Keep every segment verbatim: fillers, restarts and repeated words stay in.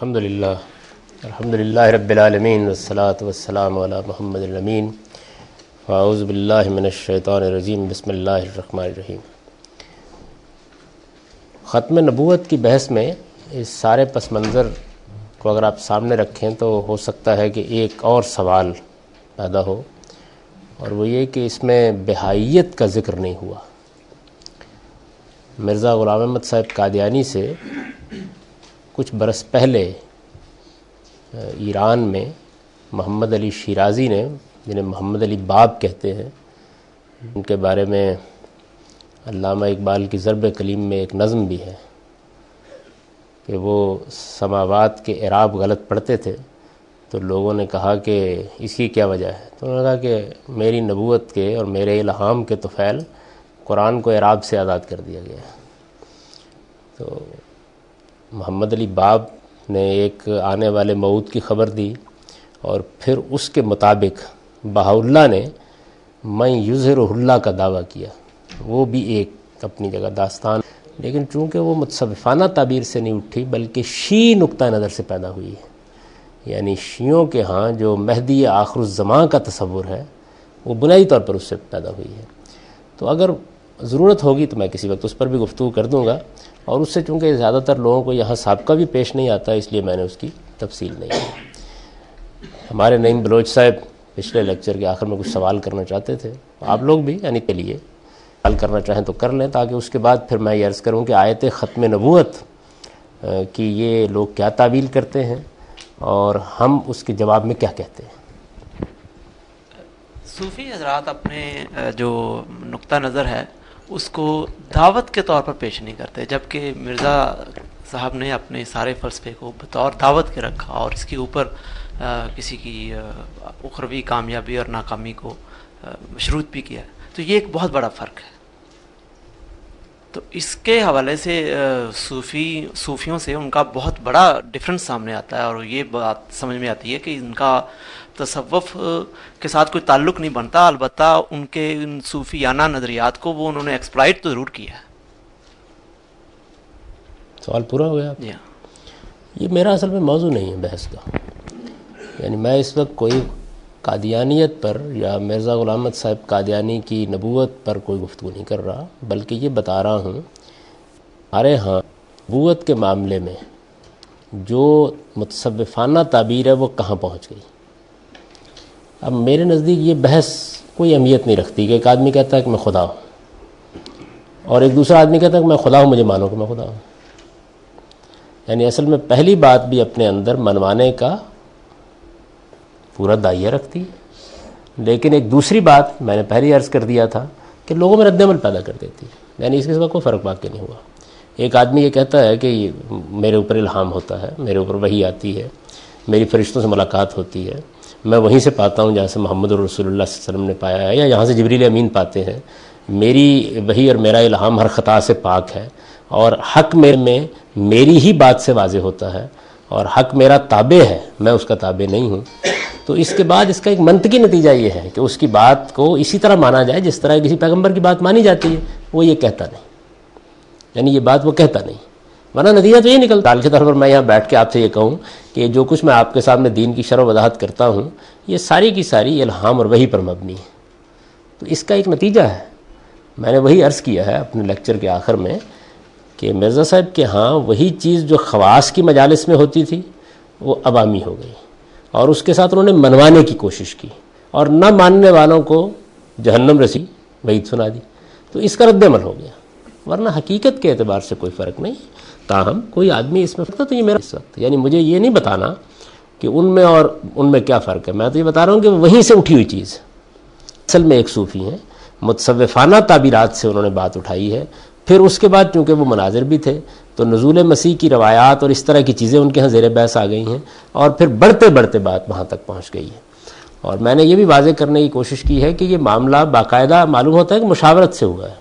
الحمدللہ الحمدللہ رب العالمین والصلاة والسلام علی محمد الامین اعوذ باللہ من الشیطان الرجیم بسم اللہ الرحمن الرحیم۔ ختم نبوت کی بحث میں اس سارے پس منظر کو اگر آپ سامنے رکھیں تو ہو سکتا ہے کہ ایک اور سوال پیدا ہو، اور وہ یہ کہ اس میں بہائیت کا ذکر نہیں ہوا۔ مرزا غلام احمد صاحب قادیانی سے کچھ برس پہلے ایران میں محمد علی شیرازی نے، جنہیں محمد علی باب کہتے ہیں، ان کے بارے میں علامہ اقبال کی ضرب کلیم میں ایک نظم بھی ہے کہ وہ سماوات کے اعراب غلط پڑھتے تھے، تو لوگوں نے کہا کہ اس کی کیا وجہ ہے؟ تو انہوں نے کہا کہ میری نبوت کے اور میرے الہام کے طفیل قرآن کو اعراب سے آزاد کر دیا گیا ہے۔ تو محمد علی باب نے ایک آنے والے موعود کی خبر دی، اور پھر اس کے مطابق بہاءاللہ نے میں یظہرہ اللہ کا دعویٰ کیا۔ وہ بھی ایک اپنی جگہ داستان، لیکن چونکہ وہ متصوفانہ تعبیر سے نہیں اٹھی بلکہ شیعی نقطہ نظر سے پیدا ہوئی ہے، یعنی شیعوں کے ہاں جو مہدی آخر الزمان کا تصور ہے وہ بنیادی طور پر اس سے پیدا ہوئی ہے۔ تو اگر ضرورت ہوگی تو میں کسی وقت اس پر بھی گفتگو کر دوں گا، اور اس سے چونکہ زیادہ تر لوگوں کو یہاں سابقہ بھی پیش نہیں آتا، اس لیے میں نے اس کی تفصیل نہیں کی۔ ہمارے نعیم بلوچ صاحب پچھلے لیکچر کے آخر میں کچھ سوال کرنا چاہتے تھے، آپ لوگ بھی یعنی کے لیے سوال کرنا چاہیں تو کر لیں، تاکہ اس کے بعد پھر میں یہ عرض کروں کہ آیت ختم نبوت کی یہ لوگ کیا تعویل کرتے ہیں اور ہم اس کے جواب میں کیا کہتے ہیں۔ صوفی حضرات اپنے جو نقطہ نظر ہے اس کو دعوت کے طور پر پیش نہیں کرتے، جبکہ مرزا صاحب نے اپنے سارے فلسفے کو بطور دعوت کے رکھا اور اس کے اوپر کسی کی اخروی کامیابی اور ناکامی کو مشروط بھی کیا۔ تو یہ ایک بہت بڑا فرق ہے۔ تو اس کے حوالے سے صوفی صوفیوں سے ان کا بہت بڑا ڈفرنس سامنے آتا ہے، اور یہ بات سمجھ میں آتی ہے کہ ان کا تصوف کے ساتھ کوئی تعلق نہیں بنتا، البتہ ان کے ان صوفیانہ نظریات کو وہ انہوں نے ایکسپلائٹ تو ضرور کیا ہے۔ سوال پورا ہو گیا؟ جی، یہ میرا اصل میں موضوع نہیں ہے بحث کا، یعنی میں اس وقت کوئی قادیانیت پر یا مرزا غلام احمد صاحب قادیانی کی نبوت پر کوئی گفتگو نہیں کر رہا، بلکہ یہ بتا رہا ہوں ہمارے ہاں نبوت کے معاملے میں جو متصوفانہ تعبیر ہے وہ کہاں پہنچ گئی۔ اب میرے نزدیک یہ بحث کوئی اہمیت نہیں رکھتی کہ ایک آدمی کہتا ہے کہ میں خدا ہوں، اور ایک دوسرا آدمی کہتا ہے کہ میں خدا ہوں، مجھے مانو کہ میں خدا ہوں۔ یعنی اصل میں پہلی بات بھی اپنے اندر منوانے کا پورا دائیہ رکھتی ہے، لیکن ایک دوسری بات میں نے پہلے عرض کر دیا تھا کہ لوگوں میں رد عمل پیدا کر دیتی ہے، یعنی اس کے سوا کوئی فرق واقع نہیں ہوا۔ ایک آدمی یہ کہتا ہے کہ میرے اوپر الہام ہوتا ہے، میرے اوپر وحی آتی ہے، میری فرشتوں سے ملاقات ہوتی ہے، میں وہیں سے پاتا ہوں جہاں سے محمد رسول اللہ صلی اللہ علیہ وسلم نے پایا ہے، یا یہاں سے جبریل امین پاتے ہیں، میری وحی اور میرا الہام ہر خطا سے پاک ہے، اور حق میرے میں میری ہی بات سے واضح ہوتا ہے، اور حق میرا تابع ہے، میں اس کا تابع نہیں ہوں۔ تو اس کے بعد اس کا ایک منطقی نتیجہ یہ ہے کہ اس کی بات کو اسی طرح مانا جائے جس طرح کسی پیغمبر کی بات مانی جاتی ہے۔ وہ یہ کہتا نہیں، یعنی یہ بات وہ کہتا نہیں، ورنہ نتیجہ تو یہ نکلتا۔ مثال کے طور پر میں یہاں بیٹھ کے آپ سے یہ کہوں کہ جو کچھ میں آپ کے سامنے دین کی شرح و وضاحت کرتا ہوں یہ ساری کی ساری الہام اور وحی پر مبنی ہے، تو اس کا ایک نتیجہ ہے۔ میں نے وہی عرض کیا ہے اپنے لیکچر کے آخر میں کہ مرزا صاحب کے ہاں وہی چیز جو خواص کی مجالس میں ہوتی تھی وہ عوامی ہو گئی، اور اس کے ساتھ انہوں نے منوانے کی کوشش کی، اور نہ ماننے والوں کو جہنم رسی وعید سنا دی، تو اس کا رد عمل ہو گیا۔ ورنہ حقیقت کے اعتبار سے کوئی فرق نہیں، تاہم کوئی آدمی اس میں فرق تو یہ میرا اس وقت، یعنی مجھے یہ نہیں بتانا کہ ان میں اور ان میں کیا فرق ہے، میں تو یہ بتا رہا ہوں کہ وہیں سے اٹھی ہوئی چیز۔ اصل میں ایک صوفی ہیں، متصوفانہ تعبیرات سے انہوں نے بات اٹھائی ہے، پھر اس کے بعد چونکہ وہ مناظر بھی تھے تو نزول مسیح کی روایات اور اس طرح کی چیزیں ان کے ہاں زیر بحث آ گئی ہیں، اور پھر بڑھتے بڑھتے بات وہاں تک پہنچ گئی ہے۔ اور میں نے یہ بھی واضح کرنے کی کوشش کی ہے کہ یہ معاملہ باقاعدہ معلوم ہوتا ہے کہ مشاورت سے ہوا ہے،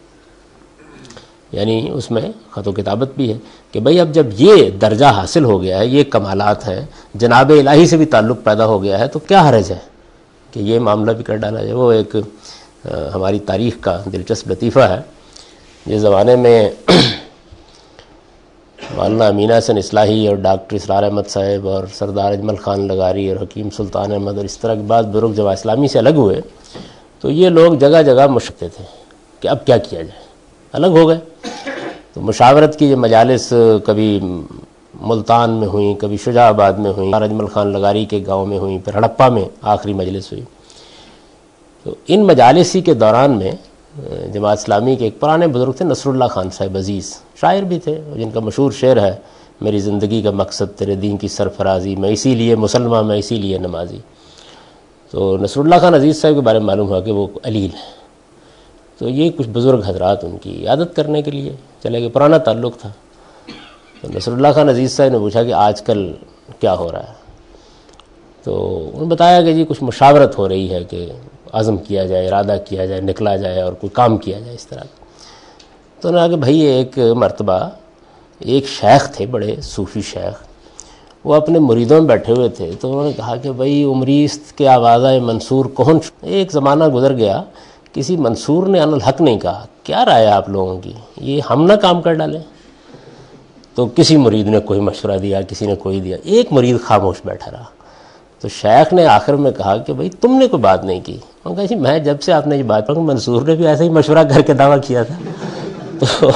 یعنی اس میں خط و کتابت بھی ہے کہ بھئی اب جب یہ درجہ حاصل ہو گیا ہے، یہ کمالات ہیں، جناب الہی سے بھی تعلق پیدا ہو گیا ہے، تو کیا حرج ہے کہ یہ معاملہ بھی کر ڈالا جائے۔ وہ ایک ہماری تاریخ کا دلچسپ لطیفہ ہے، جس زمانے میں مولانا امین حسن اصلاحی اور ڈاکٹر اسرار احمد صاحب اور سردار اجمل خان لغاری اور حکیم سلطان احمد اور اس طرح کے بعض بزرگ جماعت اسلامی سے الگ ہوئے تو یہ لوگ جگہ جگہ مشکل تھے کہ اب کیا کیا جائے، الگ ہو گئے. تو مشاورت کی یہ مجالس کبھی ملتان میں ہوئیں، کبھی شجاع آباد میں ہوئیں، اجمل خان لغاری کے گاؤں میں ہوئیں، پھر ہڑپا میں آخری مجلس ہوئی. تو ان مجالسی کے دوران میں جماعت اسلامی کے ایک پرانے بزرگ تھے نصر اللہ خان صاحب عزیز، شاعر بھی تھے، جن کا مشہور شعر ہے میری زندگی کا مقصد تیرے دین کی سرفرازی، میں اسی لیے مسلمہ میں اسی لیے نمازی. تو نصر اللہ خان عزیز صاحب کے بارے میں معلوم ہوا کہ وہ علیل ہے. تو یہ کچھ بزرگ حضرات ان کی عیادت کرنے کے لیے چلے گئے، پرانا تعلق تھا. تو نصر اللہ خان عزیز صاحب نے پوچھا کہ آج کل کیا ہو رہا ہے؟ تو انہوں نے بتایا کہ جی کچھ مشاورت ہو رہی ہے کہ عزم کیا جائے، ارادہ کیا جائے، نکلا جائے اور کوئی کام کیا جائے اس طرح. تو انہوں نے کہا کہ بھائی ایک مرتبہ ایک شیخ تھے، بڑے صوفی شیخ، وہ اپنے مریدوں میں بیٹھے ہوئے تھے. تو انہوں نے کہا کہ بھائی عمریست کے آوازہ منصور کون؟ ایک زمانہ گزر گیا، کسی منصور نے ان الحق نہیں کہا، کیا رائے آپ لوگوں کی، یہ ہم نہ کام کر ڈالیں؟ تو کسی مرید نے کوئی مشورہ دیا، کسی نے کوئی دیا، ایک مرید خاموش بیٹھا رہا. تو شیخ نے آخر میں کہا کہ بھائی تم نے کوئی بات نہیں کی. انہوں نے کہا جی میں جب سے آپ نے یہ بات پڑھی، منصور نے بھی ایسا ہی مشورہ کر کے دعویٰ کیا تھا. تو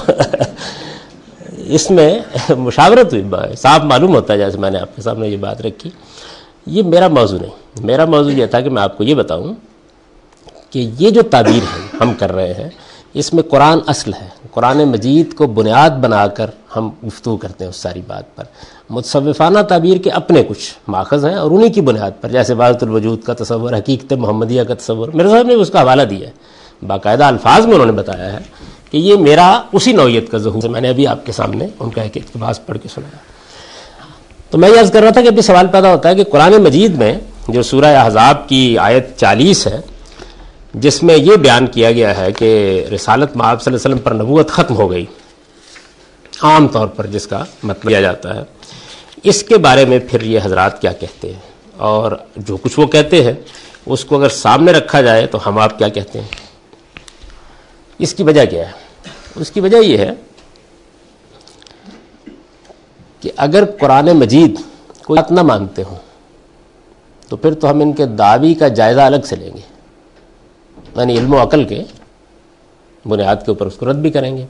اس میں مشاورت ہوئی، صاف معلوم ہوتا ہے جیسے میں نے آپ کے سامنے یہ بات رکھی. یہ میرا موضوع نہیں، میرا موضوع یہ تھا کہ میں آپ کو یہ بتاؤں کہ یہ جو تعبیر ہے ہم کر رہے ہیں اس میں قرآن اصل ہے. قرآن مجید کو بنیاد بنا کر ہم گفتگو کرتے ہیں اس ساری بات پر. متصوفانہ تعبیر کے اپنے کچھ ماخذ ہیں اور انہی کی بنیاد پر، جیسے وحدت الوجود کا تصور، حقیقت محمدیہ کا تصور، میرے صاحب نے اس کا حوالہ دیا ہے، باقاعدہ الفاظ میں انہوں نے بتایا ہے کہ یہ میرا اسی نوعیت کا ظہور ہے. میں نے ابھی آپ کے سامنے ان کا ایک اقتباس پڑھ کے سنایا. تو میں یہ عرض کر رہا تھا کہ ابھی سوال پیدا ہوتا ہے کہ قرآن مجید میں جو سورہ احزاب کی آیت چالیس ہے، جس میں یہ بیان کیا گیا ہے کہ رسالت مآب صلی اللہ علیہ وسلم پر نبوت ختم ہو گئی، عام طور پر جس کا مطلب لیا جاتا ہے، اس کے بارے میں پھر یہ حضرات کیا کہتے ہیں، اور جو کچھ وہ کہتے ہیں اس کو اگر سامنے رکھا جائے تو ہم آپ کیا کہتے ہیں. اس کی وجہ کیا ہے؟ اس کی وجہ یہ ہے کہ اگر قرآن مجید کوئی بات نہ مانتے ہوں تو پھر تو ہم ان کے دعوی کا جائزہ الگ سے لیں گے، یعنی علم و عقل کے بنیاد کے اوپر اس کو رد بھی کریں گے.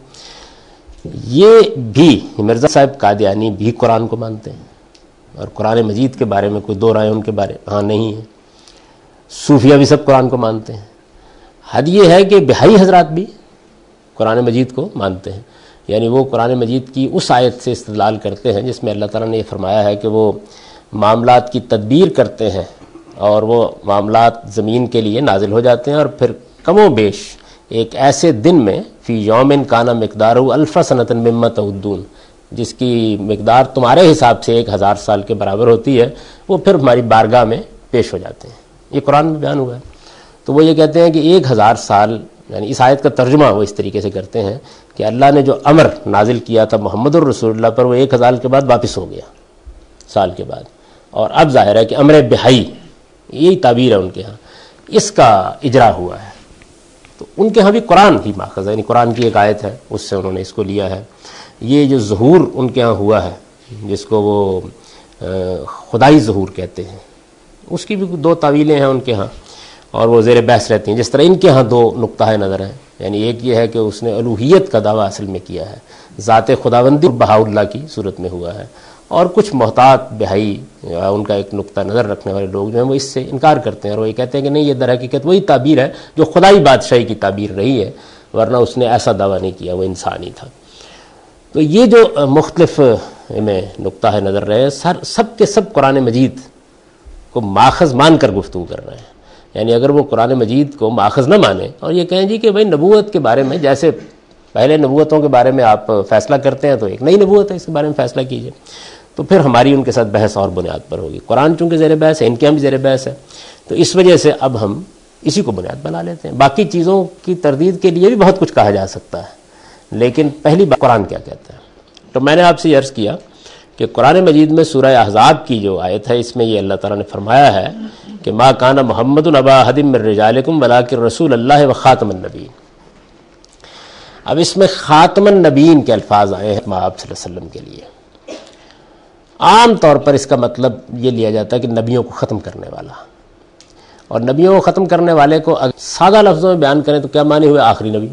یہ بھی مرزا صاحب قادیانی بھی قرآن کو مانتے ہیں اور قرآن مجید کے بارے میں کوئی دو رائے ان کے بارے ہاں نہیں ہے. صوفیہ بھی سب قرآن کو مانتے ہیں. حد یہ ہے کہ بہائی حضرات بھی قرآن مجید کو مانتے ہیں، یعنی وہ قرآن مجید کی اس آیت سے استدلال کرتے ہیں جس میں اللہ تعالیٰ نے یہ فرمایا ہے کہ وہ معاملات کی تدبیر کرتے ہیں اور وہ معاملات زمین کے لیے نازل ہو جاتے ہیں، اور پھر کم و بیش ایک ایسے دن میں فی یوم کانا مقدارہ الف سنۃ مما تعدون، جس کی مقدار تمہارے حساب سے ایک ہزار سال کے برابر ہوتی ہے، وہ پھر ہماری بارگاہ میں پیش ہو جاتے ہیں. یہ قرآن میں بیان ہوا ہے. تو وہ یہ کہتے ہیں کہ ایک ہزار سال، یعنی اس آیت کا ترجمہ وہ اس طریقے سے کرتے ہیں کہ اللہ نے جو امر نازل کیا تھا محمد الرسول اللہ پر، وہ ایک ہزار کے بعد واپس ہو گیا، سال کے بعد، اور اب ظاہر ہے کہ امر بہائی، یہی تعبیر ہے ان کے ہاں، اس کا اجرا ہوا ہے. تو ان کے ہاں بھی قرآن ہی ماخذ ہے، یعنی قرآن کی ایک آیت ہے اس سے انہوں نے اس کو لیا ہے. یہ جو ظہور ان کے ہاں ہوا ہے جس کو وہ خدائی ظہور کہتے ہیں، اس کی بھی دو تعویلیں ہیں ان کے ہاں اور وہ زیر بحث رہتی ہیں. جس طرح ان کے ہاں دو نقطہ نظر ہیں، یعنی ایک یہ ہے کہ اس نے الوہیت کا دعویٰ اصل میں کیا ہے، ذات خداوندی بہاء اللہ کی صورت میں ہوا ہے، اور کچھ محتاط بہائی ان کا ایک نقطہ نظر رکھنے والے لوگ جو ہیں وہ اس سے انکار کرتے ہیں اور وہ یہ کہتے ہیں کہ نہیں، یہ در حقیقت وہی تعبیر ہے جو خدائی بادشاہی کی تعبیر رہی ہے، ورنہ اس نے ایسا دعویٰ نہیں کیا، وہ انسان ہی تھا. تو یہ جو مختلف میں نقطہ ہے نظر رہے سر سب کے سب قرآن مجید کو ماخذ مان کر گفتگو کر رہے ہیں. یعنی اگر وہ قرآن مجید کو ماخذ نہ مانیں اور یہ کہیں جی کہ بھائی نبوت کے بارے میں جیسے پہلے نبوتوں کے بارے میں آپ فیصلہ کرتے ہیں تو ایک نئی نبوت ہے، اس کے بارے میں فیصلہ کیجئے، تو پھر ہماری ان کے ساتھ بحث اور بنیاد پر ہوگی. قرآن چونکہ زیر بحث ہے، ان کے ہم بھی زیر بحث ہے، تو اس وجہ سے اب ہم اسی کو بنیاد بنا لیتے ہیں. باقی چیزوں کی تردید کے لیے بھی بہت کچھ کہا جا سکتا ہے، لیکن پہلی بات قرآن کیا کہتا ہے. تو میں نے آپ سے عرض کیا کہ قرآن مجید میں سورہ احزاب کی جو آیت ہے، اس میں یہ اللہ تعالیٰ نے فرمایا ہے کہ ما کان محمد ابا احد من رجالکم ولکن رسول اللہ و خاتم النبیین. اب اس میں خاتم النبیین کے الفاظ آئے ہیں آپ صلی اللہ علیہ وسلم کے لیے. عام طور پر اس کا مطلب یہ لیا جاتا ہے کہ نبیوں کو ختم کرنے والا, اور نبیوں کو ختم کرنے والے کو اگر سادہ لفظوں میں بیان کریں تو کیا معنی ہوئے؟ آخری نبی.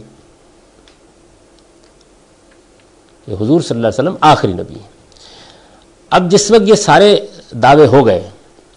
کہ حضور صلی اللہ علیہ وسلم آخری نبی ہیں. اب جس وقت یہ سارے دعوے ہو گئے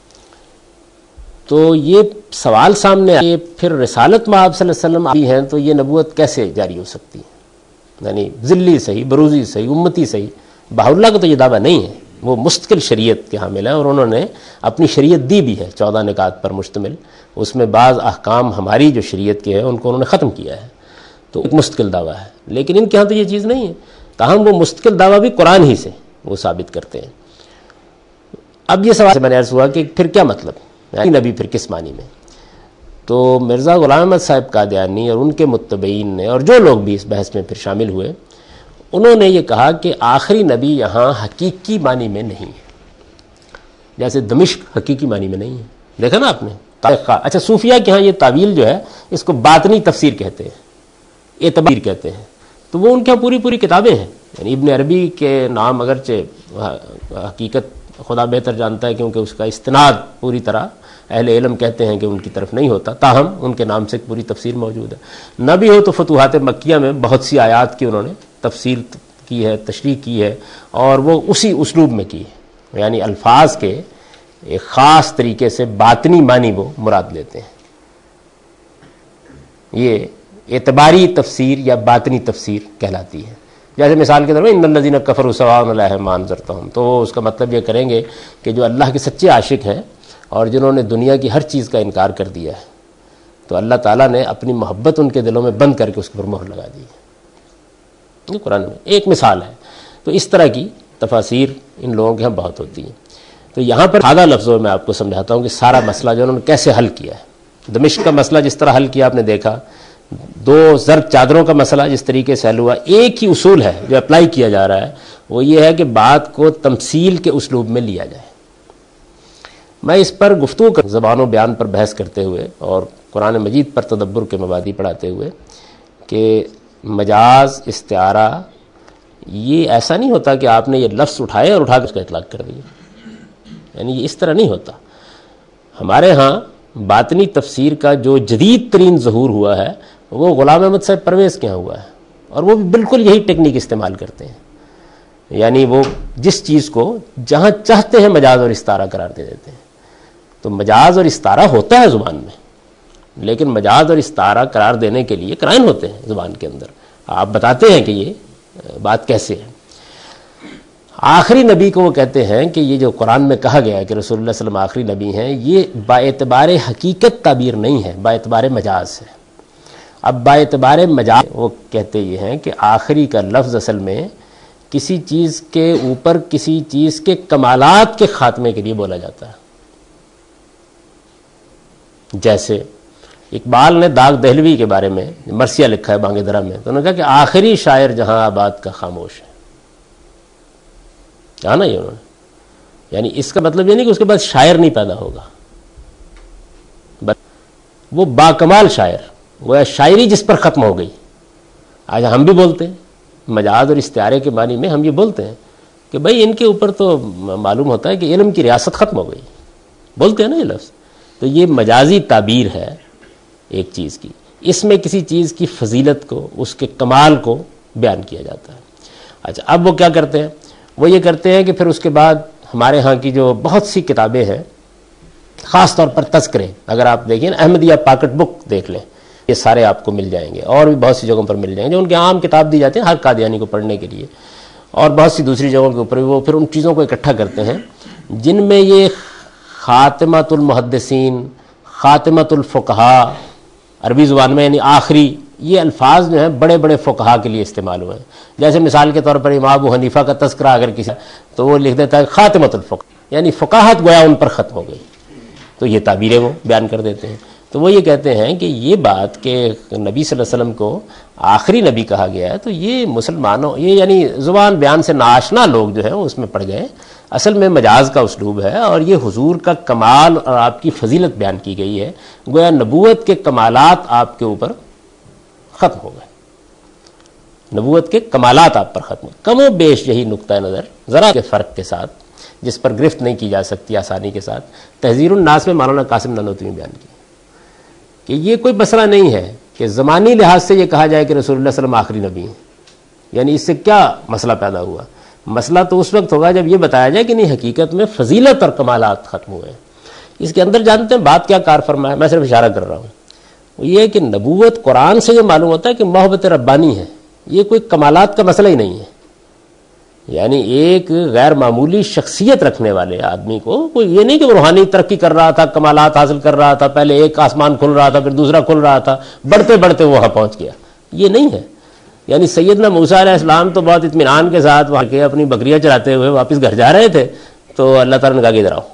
تو یہ سوال سامنے آیا کہ پھر رسالت میں آپ صلی اللہ علیہ وسلم آئی ہیں تو یہ نبوت کیسے جاری ہو سکتی ہے؟ یعنی ذلی صحیح, بروزی صحیح, امتی صحیح, بہاء اللہ کا تو یہ دعویٰ نہیں ہے. وہ مستقل شریعت کے حامل ہیں اور انہوں نے اپنی شریعت دی بھی ہے چودہ نکات پر مشتمل. اس میں بعض احکام ہماری جو شریعت کے ہیں ان کو انہوں نے ختم کیا ہے, تو ایک مستقل دعویٰ ہے. لیکن ان کے ہاں تو یہ چیز نہیں ہے, تاہم وہ مستقل دعویٰ بھی قرآن ہی سے وہ ثابت کرتے ہیں. اب یہ سوال سے میں نے عرض ہوا کہ پھر کیا مطلب, یعنی نبی پھر کس معنی میں؟ تو مرزا غلام احمد صاحب قادیانی اور ان کے متبعین نے اور جو لوگ بھی اس بحث میں پھر شامل ہوئے, انہوں نے یہ کہا کہ آخری نبی یہاں حقیقی معنی میں نہیں ہے. جیسے دمشق حقیقی معنی میں نہیں ہے, دیکھا نا آپ نے. اچھا, صوفیہ کے ہاں یہ تعویل جو ہے اس کو باطنی تفسیر کہتے ہیں, اعتبار کہتے ہیں. تو وہ ان کے ہاں پوری پوری کتابیں ہیں. یعنی ابن عربی کے نام اگرچہ حقیقت خدا بہتر جانتا ہے کیونکہ اس کا استناد پوری طرح اہل علم کہتے ہیں کہ ان کی طرف نہیں ہوتا, تاہم ان کے نام سے ایک پوری تفسیر موجود ہے. نہ بھی ہو تو فتوحات مکیہ میں بہت سی آیات کی انہوں نے تفسیر کی ہے, تشریح کی ہے, اور وہ اسی اسلوب میں کی ہے. یعنی الفاظ کے ایک خاص طریقے سے باطنی معنی وہ مراد لیتے ہیں. یہ اعتباری تفسیر یا باطنی تفسیر کہلاتی ہے. جیسے مثال کے طور پر ان الذین کفروا سواء علیہم ما انذرتہم, تو وہ اس کا مطلب یہ کریں گے کہ جو اللہ کے سچے عاشق ہیں اور جنہوں نے دنیا کی ہر چیز کا انکار کر دیا ہے, تو اللہ تعالیٰ نے اپنی محبت ان کے دلوں میں بند کر کے اس پر مہر لگا دی ہے. یہ قرآن میں ایک مثال ہے. تو اس طرح کی تفاسیر ان لوگوں کے ہاں بہت ہوتی ہیں. تو یہاں پر سادہ لفظوں میں آپ کو سمجھاتا ہوں کہ سارا مسئلہ جو انہوں نے کیسے حل کیا ہے. دمشق کا مسئلہ جس طرح حل کیا آپ نے دیکھا, دو زرد چادروں کا مسئلہ جس طریقے سے حل ہوا, ایک ہی اصول ہے جو اپلائی کیا جا رہا ہے, وہ یہ ہے کہ بات کو تمثیل کے اسلوب میں لیا جائے. میں اس پر گفتگو کر زبان و بیان پر بحث کرتے ہوئے اور قرآن مجید پر تدبر کے مبادی پڑھاتے ہوئے کہ مجاز, استعارہ, یہ ایسا نہیں ہوتا کہ آپ نے یہ لفظ اٹھائے اور اٹھا کر اس کا اطلاق کر دیا. یعنی یہ اس طرح نہیں ہوتا. ہمارے ہاں باطنی تفسیر کا جو جدید ترین ظہور ہوا ہے وہ غلام احمد صاحب پرویز کے ہاں ہوا ہے, اور وہ بھی بالکل یہی ٹیکنیک استعمال کرتے ہیں. یعنی وہ جس چیز کو جہاں چاہتے ہیں مجاز اور استعارہ قرار دے دیتے ہیں. تو مجاز اور استعارہ ہوتا ہے زبان میں, لیکن مجاز اور استعارہ قرار دینے کے لیے قرائن ہوتے ہیں زبان کے اندر. آپ بتاتے ہیں کہ یہ بات کیسے ہے. آخری نبی کو وہ کہتے ہیں کہ یہ جو قرآن میں کہا گیا ہے کہ رسول اللہ صلی اللہ علیہ وسلم آخری نبی ہیں, یہ با اعتبار حقیقت تعبیر نہیں ہے, با اعتبار مجاز ہے. اب با اعتبار مجاز وہ کہتے یہ ہیں کہ آخری کا لفظ اصل میں کسی چیز کے اوپر کسی چیز کے کمالات کے خاتمے کے لیے بولا جاتا ہے. جیسے اقبال نے داغ دہلوی کے بارے میں مرثیہ لکھا ہے بانگ درا میں, تو انہوں نے کہا کہ آخری شاعر جہاں آباد کا خاموش ہے. کہا نا یہ انہوں نے. یعنی اس کا مطلب یہ نہیں کہ اس کے بعد شاعر نہیں پیدا ہوگا, وہ باکمال شاعر, وہ شاعری جس پر ختم ہو گئی. آج ہم بھی بولتے ہیں مجاز اور استعارے کے معنی میں, ہم یہ بولتے ہیں کہ بھائی ان کے اوپر تو معلوم ہوتا ہے کہ علم کی ریاست ختم ہو گئی, بولتے ہیں نا یہ لفظ. تو یہ مجازی تعبیر ہے ایک چیز کی, اس میں کسی چیز کی فضیلت کو, اس کے کمال کو بیان کیا جاتا ہے. اچھا, اب وہ کیا کرتے ہیں, وہ یہ کرتے ہیں کہ پھر اس کے بعد ہمارے ہاں کی جو بہت سی کتابیں ہیں, خاص طور پر تذکرے, اگر آپ دیکھیں احمدیہ پاکٹ بک دیکھ لیں, یہ سارے آپ کو مل جائیں گے, اور بھی بہت سی جگہوں پر مل جائیں گے جو ان کے عام کتاب دی جاتی ہیں ہر قادیانی کو پڑھنے کے لیے, اور بہت سی دوسری جگہوں کے اوپر وہ پھر ان چیزوں کو اکٹھا کرتے ہیں جن میں یہ خاتمۃ المحدثین, خاتمۃ الفقہا عربی زبان میں یعنی آخری, یہ الفاظ جو ہیں بڑے بڑے فقہا کے لیے استعمال ہوئے ہیں. جیسے مثال کے طور پر امام ابو حنیفہ کا تذکرہ اگر کسی, تو وہ لکھ دیتا ہے خاتمۃ الفقہ, یعنی فقاہت گویا ان پر ختم ہو گئی. تو یہ تعبیریں وہ بیان کر دیتے ہیں. تو وہ یہ کہتے ہیں کہ یہ بات کہ نبی صلی اللہ علیہ وسلم کو آخری نبی کہا گیا ہے, تو یہ مسلمانوں, یہ یعنی زبان بیان سے ناآشنا لوگ جو ہیں وہ اس میں پڑ گئے. اصل میں مجاز کا اسلوب ہے, اور یہ حضور کا کمال اور آپ کی فضیلت بیان کی گئی ہے. گویا نبوت کے کمالات آپ کے اوپر ختم ہو گئے. نبوت کے کمالات آپ پر ختم. کم و بیش یہی نقطہ نظر ذرا کے فرق کے ساتھ جس پر گرفت نہیں کی جا سکتی آسانی کے ساتھ تحذیر الناس میں مولانا قاسم نانوتوی نے بیان کی کہ یہ کوئی مسئلہ نہیں ہے کہ زمانی لحاظ سے یہ کہا جائے کہ رسول اللہ صلی اللہ علیہ وسلم آخری نبی ہیں. یعنی اس سے کیا مسئلہ پیدا ہوا؟ مسئلہ تو اس وقت ہوگا جب یہ بتایا جائے کہ نہیں حقیقت میں فضیلت اور کمالات ختم ہوئے ہیں. اس کے اندر جانتے ہیں بات کیا کار فرما ہے؟ میں صرف اشارہ کر رہا ہوں. وہ یہ کہ نبوت قرآن سے یہ معلوم ہوتا ہے کہ محبت ربانی ہے، یہ کوئی کمالات کا مسئلہ ہی نہیں ہے. یعنی ایک غیر معمولی شخصیت رکھنے والے آدمی کو کوئی یہ نہیں کہ وہ روحانی ترقی کر رہا تھا، کمالات حاصل کر رہا تھا، پہلے ایک آسمان کھل رہا تھا پھر دوسرا کھل رہا تھا، بڑھتے بڑھتے وہ وہاں پہنچ گیا، یہ نہیں ہے. یعنی سیدنا موسیٰ علیہ السلام تو بہت اطمینان کے ساتھ وہاں کے اپنی بکریاں چراتے ہوئے واپس گھر جا رہے تھے تو اللہ تعالیٰ نے کہا کہ ادھر آؤ.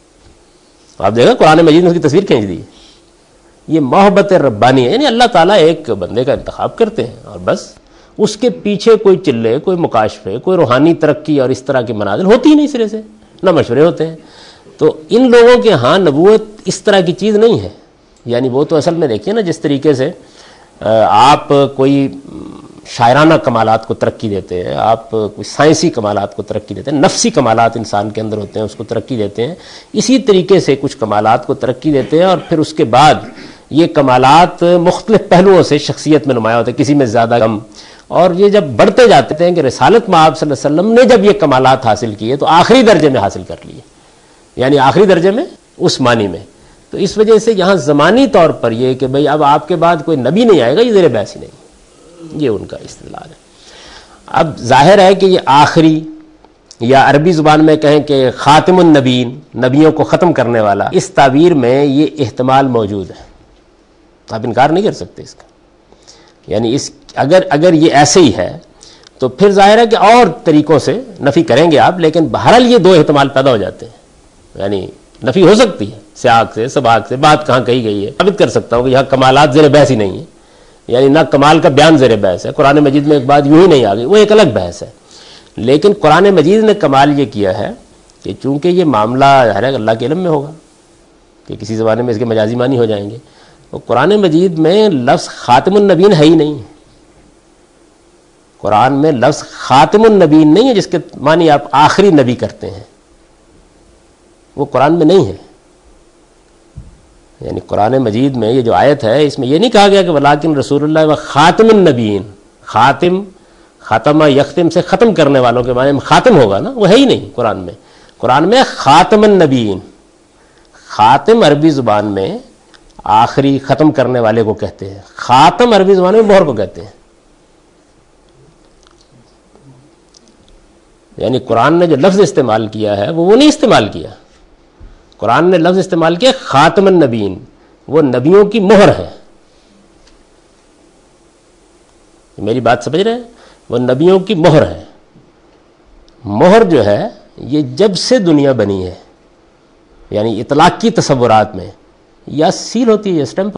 آپ دیکھیں قرآن مجید میں اس کی تصویر کھینچ دی. یہ محبت ربانی ہے، یعنی اللہ تعالیٰ ایک بندے کا انتخاب کرتے ہیں اور بس اس کے پیچھے کوئی چلے، کوئی مکاشفے، کوئی روحانی ترقی اور اس طرح کی منازل ہوتی ہی نہیں سرے سے، نہ مشورے ہوتے ہیں. تو ان لوگوں کے ہاں نبوت اس طرح کی چیز نہیں ہے. یعنی وہ تو اصل میں دیکھیے نا جس طریقے سے آپ کوئی شاعرانہ کمالات کو ترقی دیتے ہیں، آپ کوئی سائنسی کمالات کو ترقی دیتے ہیں، نفسی کمالات انسان کے اندر ہوتے ہیں اس کو ترقی دیتے ہیں، اسی طریقے سے کچھ کمالات کو ترقی دیتے ہیں اور پھر اس کے بعد یہ کمالات مختلف پہلوؤں سے شخصیت میں نمایاں ہوتے ہیں، کسی میں زیادہ کم. اور یہ جب بڑھتے جاتے ہیں کہ رسالت میں آپ صلی اللہ علیہ وسلم نے جب یہ کمالات حاصل کیے تو آخری درجے میں حاصل کر لیے، یعنی آخری درجے میں اس معنی میں. تو اس وجہ سے یہاں زمانی طور پر یہ کہ بھئی اب آپ کے بعد کوئی نبی نہیں آئے گا، یہ زیر بحث ہی نہیں، یہ ان کا استدلال ہے. اب ظاہر ہے کہ یہ آخری یا عربی زبان میں کہیں کہ خاتم النبیین، نبیوں کو ختم کرنے والا، اس تعبیر میں یہ احتمال موجود ہے، آپ انکار نہیں کر سکتے اس کا. یعنی اس اگر اگر یہ ایسے ہی ہے تو پھر ظاہر ہے کہ اور طریقوں سے نفی کریں گے آپ، لیکن بہرحال یہ دو احتمال پیدا ہو جاتے ہیں. یعنی نفی ہو سکتی ہے سیاق سے، سباق سے، بات کہاں کہی گئی ہے، ثابت کر سکتا ہوں کہ یہاں کمالات زیر بحث ہی نہیں ہے، یعنی نہ کمال کا بیان زیر بحث ہے. قرآن مجید میں ایک بات یوں ہی نہیں آ گئی، وہ ایک الگ بحث ہے. لیکن قرآن مجید نے کمال یہ کیا ہے کہ چونکہ یہ معاملہ ظاہر ہے اللہ کے علم میں ہوگا کہ کسی زمانے میں اس کے مجازی معنی ہو جائیں گے، تو قرآن مجید میں لفظ خاتم النبیین ہے ہی نہیں. قرآن میں لفظ خاتم النبیین نہیں ہے جس کے معنی آپ آخری نبی کرتے ہیں، وہ قرآن میں نہیں ہے. یعنی قرآن مجید میں یہ جو آیت ہے اس میں یہ نہیں کہا گیا کہ ولیکن رسول اللہ و خاتم النبیین، خاتم ختم یختم سے ختم کرنے والوں کے معنی میں خاتم ہوگا نا، وہ ہے ہی نہیں قرآن میں. قرآن میں خاتم النبیین، خاتم عربی زبان میں آخری ختم کرنے والے کو کہتے ہیں، خاتم عربی زبان میں مہر کو کہتے ہیں. یعنی قرآن نے جو لفظ استعمال کیا ہے وہ وہ نہیں استعمال کیا. قرآن نے لفظ استعمال کیا خاتم النبیین، وہ نبیوں کی مہر ہے. میری بات سمجھ رہے ہیں؟ وہ نبیوں کی مہر ہے. مہر جو ہے یہ جب سے دنیا بنی ہے، یعنی اطلاق کی تصورات میں یا سیل ہوتی ہے یا اسٹمپ.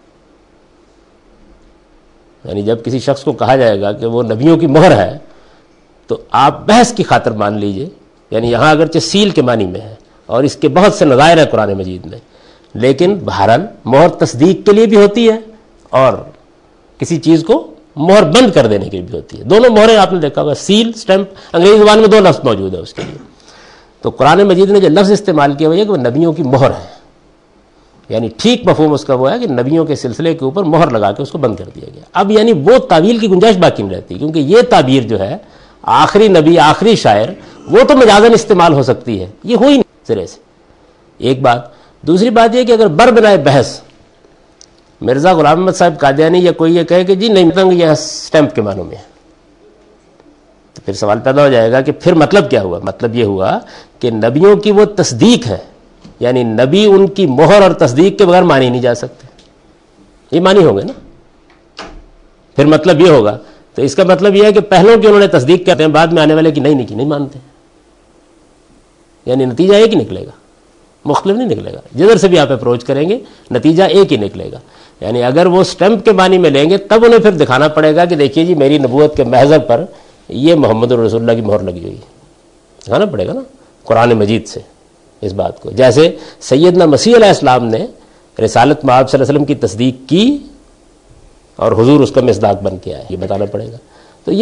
یعنی جب کسی شخص کو کہا جائے گا کہ وہ نبیوں کی مہر ہے تو آپ بحث کی خاطر مان لیجئے، یعنی یہاں اگرچہ سیل کے معنی میں ہے اور اس کے بہت سے نظائر ہیں قرآن مجید میں، لیکن بہرحال مہر تصدیق کے لیے بھی ہوتی ہے اور کسی چیز کو مہر بند کر دینے کے لیے بھی ہوتی ہے. دونوں مہریں آپ نے دیکھا ہوگا، سیل، اسٹمپ، انگریزی زبان میں دو لفظ موجود ہے اس کے لیے. تو قرآن مجید نے جو لفظ استعمال کیا وہ یہ کہ وہ نبیوں کی مہر ہے، یعنی ٹھیک مفہوم اس کا وہ ہے کہ نبیوں کے سلسلے کے اوپر مہر لگا کے اس کو بند کر دیا گیا. اب یعنی وہ تعویل کی گنجائش باقی نہیں رہتی، کیونکہ یہ تعبیر جو ہے آخری نبی، آخری شاعر، وہ تو مجازن استعمال ہو سکتی ہے، یہ ہوئی نہیں سرے سے. ایک بات. دوسری بات یہ کہ اگر بر بنائے بحث مرزا غلام احمد صاحب قادیانی یا کوئی یہ کہے کہ جی نہیں مطلب یہ اسٹیمپ کے معنوں میں ہے، تو پھر سوال پیدا ہو جائے گا کہ پھر مطلب کیا ہوا؟ مطلب یہ ہوا کہ نبیوں کی وہ تصدیق ہے، یعنی نبی ان کی مہر اور تصدیق کے بغیر مانی نہیں جا سکتے، یہ مانی ہوں گے نا. پھر مطلب یہ ہوگا، تو اس کا مطلب یہ ہے کہ پہلوں کی انہوں نے تصدیق کرتے ہیں، بعد میں آنے والے کی نہیں نہیں نہیں مانتے. یعنی نتیجہ ایک ہی نکلے گا، مختلف نہیں نکلے گا. جدھر سے بھی آپ اپروچ کریں گے نتیجہ ایک ہی نکلے گا. یعنی اگر وہ سٹیمپ کے معنی میں لیں گے تب انہیں پھر دکھانا پڑے گا کہ دیکھیے جی میری نبوت کے محضر پر یہ محمد رسول اللہ کی مہر لگی ہوئی ہے. دکھانا پڑے گا نا قرآن مجید سے اس بات کو. جیسے سیدنا مسیح علیہ السلام نے رسالت میں آپ صلی اللہ علیہ وسلم کی تصدیق کی اور حضور اس کا مصداق بن کے آئے، یہ بتانا پڑے گا. تو یہ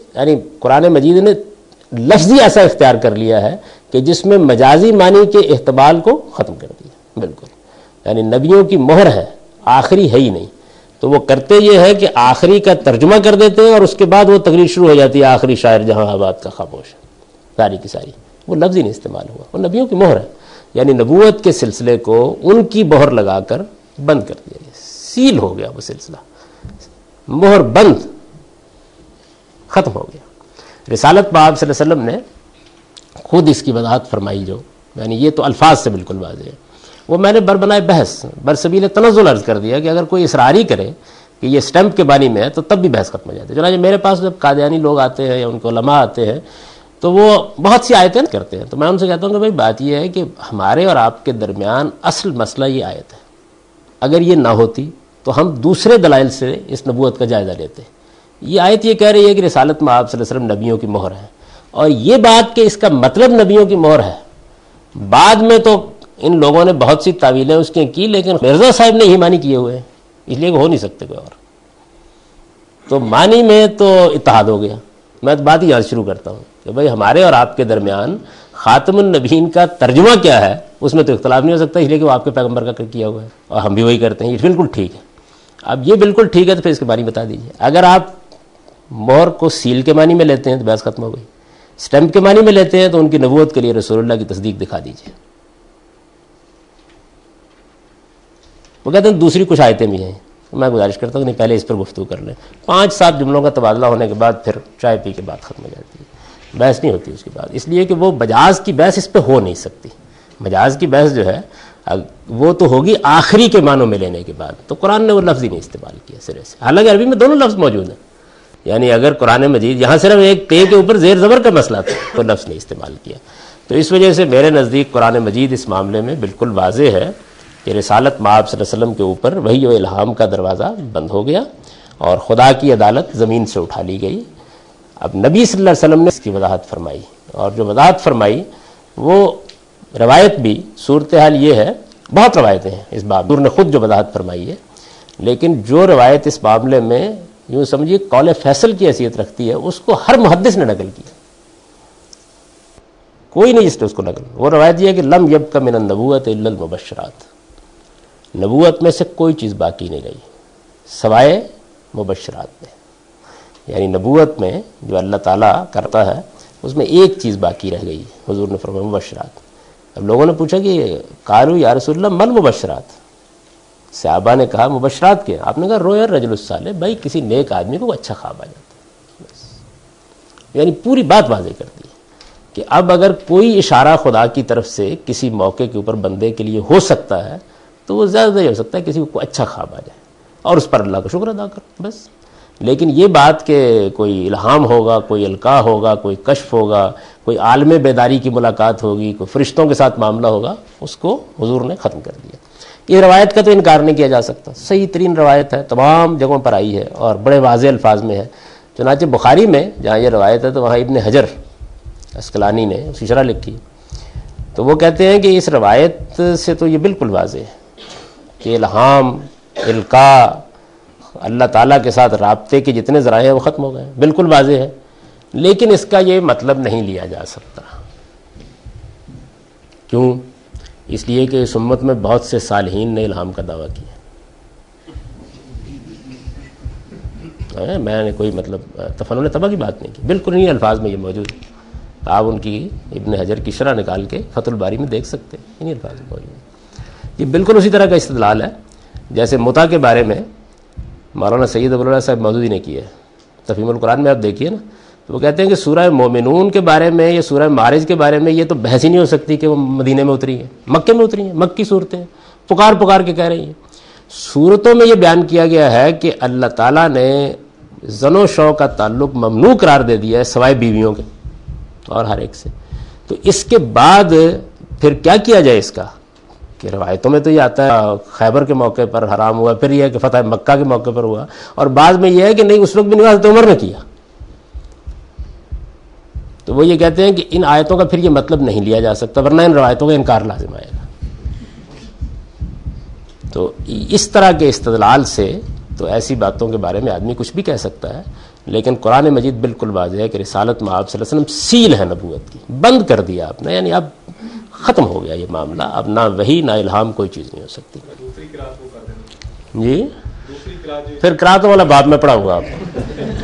یعنی قرآن مجید نے لفظی ایسا اختیار کر لیا ہے کہ جس میں مجازی معنی کے احتمال کو ختم کر دیا بالکل. یعنی نبیوں کی مہر ہے، آخری ہے ہی نہیں. تو وہ کرتے یہ ہے کہ آخری کا ترجمہ کر دیتے ہیں اور اس کے بعد وہ تقریر شروع ہو جاتی ہے آخری شاعر جہاں آباد کا خاموش ہے، ساری کی ساری. وہ لفظ ہی نہیں استعمال ہوا، وہ نبیوں کی مہر ہے. یعنی نبوت کے سلسلے کو ان کی مہر لگا کر بند کر دیا گیا، سیل ہو گیا وہ سلسلہ، مہر بند، ختم ہو گیا. رسالت میں آپ صلی اللہ علیہ وسلم نے خود اس کی وضاحت فرمائی، جو یعنی یہ تو الفاظ سے بالکل واضح ہے. وہ میں نے بربنائے بحث برسبیل تنزل عرض کر دیا کہ اگر کوئی اصراری کرے کہ یہ سٹیمپ کے بانی میں ہے تو تب بھی بحث ختم ہو جاتی ہے. چنانچہ میرے پاس جب قادیانی لوگ آتے ہیں یا ان کے علماء آتے ہیں تو وہ بہت سی آیتیں کرتے ہیں، تو میں ان سے کہتا ہوں کہ بھائی بات یہ ہے کہ ہمارے اور آپ کے درمیان اصل مسئلہ یہ آیت ہے. اگر یہ نہ ہوتی تو ہم دوسرے دلائل سے اس نبوت کا جائزہ لیتے. یہ آیت یہ کہہ رہی ہے کہ رسالت میں آپ صلی اللہ علیہ وسلم نبیوں کی مہر ہے، اور یہ بات کہ اس کا مطلب نبیوں کی مہر ہے، بعد میں تو ان لوگوں نے بہت سی تعویلیں اس کی کی، لیکن مرزا صاحب نے ہی معنی کیے ہوئے ہیں، اس لیے کہ ہو نہیں سکتے کوئی اور. تو معنی میں تو اتحاد ہو گیا. میں بات ہی یہاں شروع کرتا ہوں کہ بھائی ہمارے اور آپ کے درمیان خاتم النبیین کا ترجمہ کیا ہے اس میں تو اختلاف نہیں ہو سکتا، اس لیے کہ وہ آپ کے پیغمبر کا کیا ہوا ہے اور ہم بھی وہی کرتے ہیں. یہ بالکل ٹھیک ہے. اب یہ بالکل ٹھیک ہے تو پھر اس کے معنی بتا دیجیے. اگر آپ مہر کو سیل کے معنی میں لیتے ہیں تو بحث ختم ہو گئی. سٹیمپ کے معنی میں لیتے ہیں تو ان کی نبوت کے لیے رسول اللہ کی تصدیق دکھا دیجیے. وہ کہتے ہیں دوسری کچھ آیتیں بھی ہیں. میں گزارش کرتا ہوں کہ نہیں پہلے اس پر گفتگو کر لیں. پانچ سات جملوں کا تبادلہ ہونے کے بعد پھر چائے پی کے بعد ختم ہو جاتی ہے، بحث نہیں ہوتی اس کے بعد. اس لیے کہ وہ مجاز کی بحث اس پہ ہو نہیں سکتی. مجاز کی بحث جو ہے وہ تو ہوگی آخری کے معنوں میں لینے کے بعد. تو قرآن نے وہ لفظ ہی نہیں استعمال کیا سرے سے، حالانکہ عربی میں دونوں لفظ موجود ہیں. یعنی اگر قرآن مجید یہاں صرف ایک تے کے اوپر زیر زبر کا مسئلہ تھا تو لفظ نہیں استعمال کیا. تو اس وجہ سے میرے نزدیک قرآن مجید اس معاملے میں بالکل واضح ہے کہ رسالت مآب صلی اللہ علیہ وسلم کے اوپر وحی و الہام کا دروازہ بند ہو گیا اور خدا کی عدالت زمین سے اٹھا لی گئی. اب نبی صلی اللہ علیہ وسلم نے اس کی وضاحت فرمائی، اور جو وضاحت فرمائی وہ روایت بھی صورتحال یہ ہے، بہت روایتیں ہیں اس باب میں، نے خود جو وضاحت فرمائی ہے، لیکن جو روایت اس معاملے میں یوں سمجھیے قول فیصل کی حیثیت رکھتی ہے اس کو ہر محدث نے نقل کیا، کوئی نہیں جس نے اس کو نقل. وہ روایت یہ ہے کہ لم یبق من النبوۃ الا المبشرات، نبوت میں سے کوئی چیز باقی نہیں رہی سوائے مبشرات میں. یعنی نبوت میں جو اللہ تعالیٰ کرتا ہے اس میں ایک چیز باقی رہ گئی، حضور نے فرمایا مبشرات. اب لوگوں نے پوچھا کہ قالوا یا رسول اللہ مل مبشرات، صحابہ نے کہا مبشرات کے؟ آپ نے کہا رویا رجل الصالح، بھائی کسی نیک آدمی کو اچھا خواب آ جاتا ہے بس. یعنی پوری بات واضح کر دی کہ اب اگر کوئی اشارہ خدا کی طرف سے کسی موقع کے اوپر بندے کے لیے ہو سکتا ہے تو وہ زیادہ یہ ہو سکتا ہے کسی کو اچھا خواب آ جائے اور اس پر اللہ کا شکر ادا کرو بس. لیکن یہ بات کہ کوئی الہام ہوگا، کوئی القاء ہوگا، کوئی کشف ہوگا، کوئی عالم بیداری کی ملاقات ہوگی، کوئی فرشتوں کے ساتھ معاملہ ہوگا، اس کو حضور نے ختم کر دیا. یہ روایت کا تو انکار نہیں کیا جا سکتا، صحیح ترین روایت ہے، تمام جگہوں پر آئی ہے اور بڑے واضح الفاظ میں ہے. چنانچہ بخاری میں جہاں یہ روایت ہے تو وہاں ابن حجر اسقلانی نے اس کی شرح لکھی تو وہ کہتے ہیں کہ اس روایت سے تو یہ بالکل واضح ہے کہ الہام، القاء، اللہ تعالیٰ کے ساتھ رابطے کے جتنے ذرائع ہیں وہ ختم ہو گئے، بالکل واضح ہے. لیکن اس کا یہ مطلب نہیں لیا جا سکتا. کیوں؟ اس لیے کہ اس امت میں بہت سے صالحین نے الہام کا دعویٰ کیا. میں نے کوئی مطلب تفنن تباہ کی بات نہیں کی، بالکل انہی الفاظ میں یہ موجود ہے. آپ ان کی ابن حجر کی شرح نکال کے فتح الباری میں دیکھ سکتے ہیں، انہی الفاظ میں موجود ہے. یہ بالکل اسی طرح کا استدلال ہے جیسے متع کے بارے میں مولانا سید ابو اللہ صاحب مودودی نے کیا ہے. تفہیم القرآن میں آپ دیکھیے نا، تو وہ کہتے ہیں کہ سورہ مومنون کے بارے میں یا سورہ معارج کے بارے میں یہ تو بحث ہی نہیں ہو سکتی کہ وہ مدینے میں اتری ہیں، مکے میں اتری ہیں، مکی صورتیں پکار پکار کے کہہ رہی ہیں. صورتوں میں یہ بیان کیا گیا ہے کہ اللہ تعالیٰ نے زن و شو کا تعلق ممنوع قرار دے دیا ہے سوائے بیویوں کے اور ہر ایک سے. تو اس کے بعد پھر کیا کیا جائے اس کا کہ روایتوں میں تو یہ آتا ہے خیبر کے موقع پر حرام ہوا، پھر یہ ہے کہ فتح مکہ کے موقع پر ہوا، اور بعد میں یہ ہے کہ نہیں اس وقت بھی نہیں، حضرت عمر نے کیا. تو وہ یہ کہتے ہیں کہ ان آیتوں کا پھر یہ مطلب نہیں لیا جا سکتا، ورنہ ان روایتوں کا انکار لازم آئے گا. تو اس طرح کے استدلال سے تو ایسی باتوں کے بارے میں آدمی کچھ بھی کہہ سکتا ہے، لیکن قرآن مجید بالکل واضح ہے کہ رسالت میں آپ صلی اللہ علیہ وسلم سیل ہے نبوت کی، بند کر دیا آپ نے، یعنی اب ختم ہو گیا یہ معاملہ، اب نہ وحی نہ الہام کوئی چیز نہیں ہو سکتی. جی پھر قراتوں والا باب میں پڑھاؤں گا آپ کو.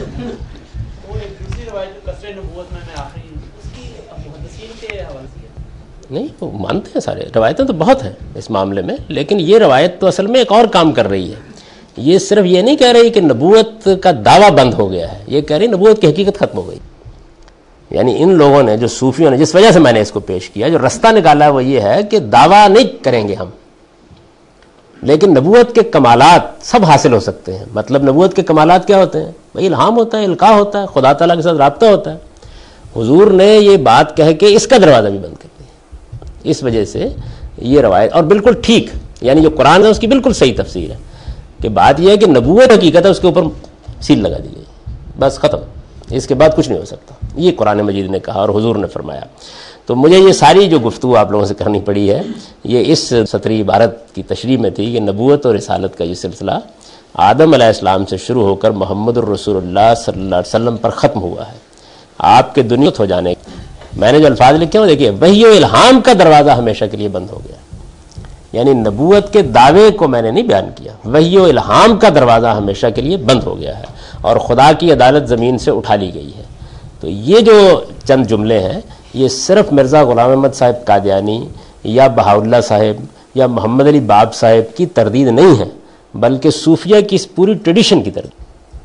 نہیں وہ مانتے ہیں سارے، روایتیں تو بہت ہیں اس معاملے میں، لیکن یہ روایت تو اصل میں ایک اور کام کر رہی ہے. یہ صرف یہ نہیں کہہ رہی کہ نبوت کا دعویٰ بند ہو گیا ہے، یہ کہہ رہی نبوت کی حقیقت ختم ہو گئی. یعنی ان لوگوں نے، جو صوفیوں نے، جس وجہ سے میں نے اس کو پیش کیا، جو رستہ نکالا ہے وہ یہ ہے کہ دعویٰ نہیں کریں گے ہم، لیکن نبوت کے کمالات سب حاصل ہو سکتے ہیں. مطلب نبوت کے کمالات کیا ہوتے ہیں؟ بھائی الہام ہوتا ہے، القاء ہوتا ہے، خدا تعالیٰ کے ساتھ رابطہ ہوتا ہے. حضور نے یہ بات کہہ کے اس کا دروازہ بھی بند کر دیا. اس وجہ سے یہ روایت، اور بالکل ٹھیک، یعنی جو قرآن ہے اس کی بالکل صحیح تفسیر ہے کہ بات یہ ہے کہ نبوت حقیقت ہے، اس کے اوپر سیل لگا دی گئی، بس ختم، اس کے بعد کچھ نہیں ہو سکتا. یہ قرآن مجید نے کہا اور حضور نے فرمایا. تو مجھے یہ ساری جو گفتگو آپ لوگوں سے کرنی پڑی ہے یہ اس سطری عبارت کی تشریح میں تھی کہ نبوت اور رسالت کا یہ سلسلہ آدم علیہ السلام سے شروع ہو کر محمد الرسول اللہ صلی اللہ علیہ وسلم پر ختم ہوا ہے. آپ کے دنیا ہو جانے، میں نے جو الفاظ لکھے ہیں دیکھیے، وحی و الہام کا دروازہ ہمیشہ کے لیے بند ہو گیا. یعنی نبوت کے دعوے کو میں نے نہیں بیان کیا، وحی و الہام کا دروازہ ہمیشہ کے لیے بند ہو گیا ہے اور خدا کی عدالت زمین سے اٹھا لی گئی ہے. تو یہ جو چند جملے ہیں یہ صرف مرزا غلام احمد صاحب قادیانی یا بہاءاللہ صاحب یا محمد علی باب صاحب کی تردید نہیں ہے، بلکہ صوفیہ کی اس پوری ٹریڈیشن کی تردید.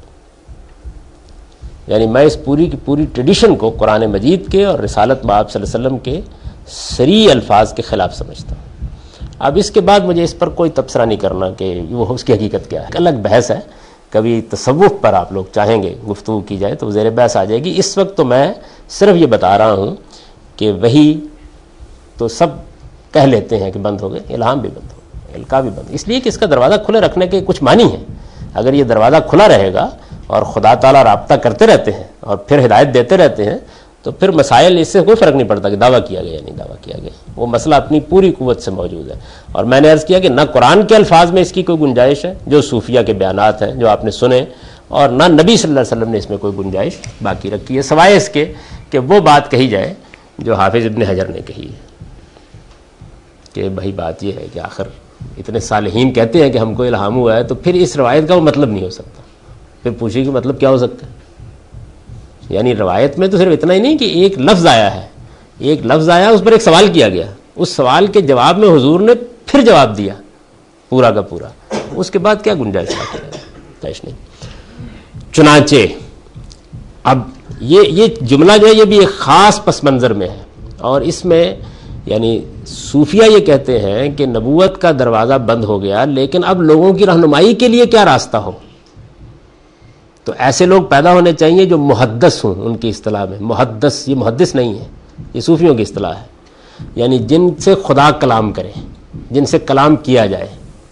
یعنی میں اس پوری کی پوری ٹریڈیشن کو قرآن مجید کے اور رسالت باب صلی اللہ علیہ وسلم کے صریح الفاظ کے خلاف سمجھتا ہوں. اب اس کے بعد مجھے اس پر کوئی تبصرہ نہیں کرنا کہ وہ اس کی حقیقت کیا ہے، الگ بحث ہے. کبھی تصوف پر آپ لوگ چاہیں گے گفتگو کی جائے تو زیر بحث آ جائے گی. اس وقت تو میں صرف یہ بتا رہا ہوں کہ وہی تو سب کہہ لیتے ہیں کہ بند ہو گئے، الہام بھی بند ہو گئے، القاء بھی بند، اس لیے کہ اس کا دروازہ کھلے رکھنے کے کچھ معنی ہیں. اگر یہ دروازہ کھلا رہے گا اور خدا تعالیٰ رابطہ کرتے رہتے ہیں اور پھر ہدایت دیتے رہتے ہیں تو پھر مسائل، اس سے کوئی فرق نہیں پڑتا کہ دعویٰ کیا گیا یا نہیں دعویٰ کیا گیا، وہ مسئلہ اپنی پوری قوت سے موجود ہے. اور میں نے عرض کیا کہ نہ قرآن کے الفاظ میں اس کی کوئی گنجائش ہے جو صوفیہ کے بیانات ہیں جو آپ نے سنے، اور نہ نبی صلی اللہ علیہ وسلم نے اس میں کوئی گنجائش باقی رکھی ہے، سوائے اس کے کہ وہ بات کہی جائے جو حافظ ابن حجر نے کہی ہے کہ بھائی بات یہ ہے کہ آخر اتنے صالحین کہتے ہیں کہ ہم کو الہام ہوا ہے، تو پھر اس روایت کا وہ مطلب نہیں ہو سکتا. پھر پوچھیے کہ مطلب کیا ہو سکتا ہے. یعنی روایت میں تو صرف اتنا ہی نہیں کہ ایک لفظ آیا ہے، ایک لفظ آیا اس پر ایک سوال کیا گیا، اس سوال کے جواب میں حضور نے پھر جواب دیا پورا کا پورا، اس کے بعد کیا گنجائش نہیں. چنانچہ اب یہ یہ جملہ جو ہے یہ بھی ایک خاص پس منظر میں ہے، اور اس میں یعنی صوفیہ یہ کہتے ہیں کہ نبوت کا دروازہ بند ہو گیا، لیکن اب لوگوں کی رہنمائی کے لیے کیا راستہ ہو. تو ایسے لوگ پیدا ہونے چاہیے جو محدث ہوں. ان کی اصطلاح میں محدث، یہ محدث نہیں ہے، یہ صوفیوں کی اصطلاح ہے. یعنی جن سے خدا کلام کرے، جن سے کلام کیا جائے،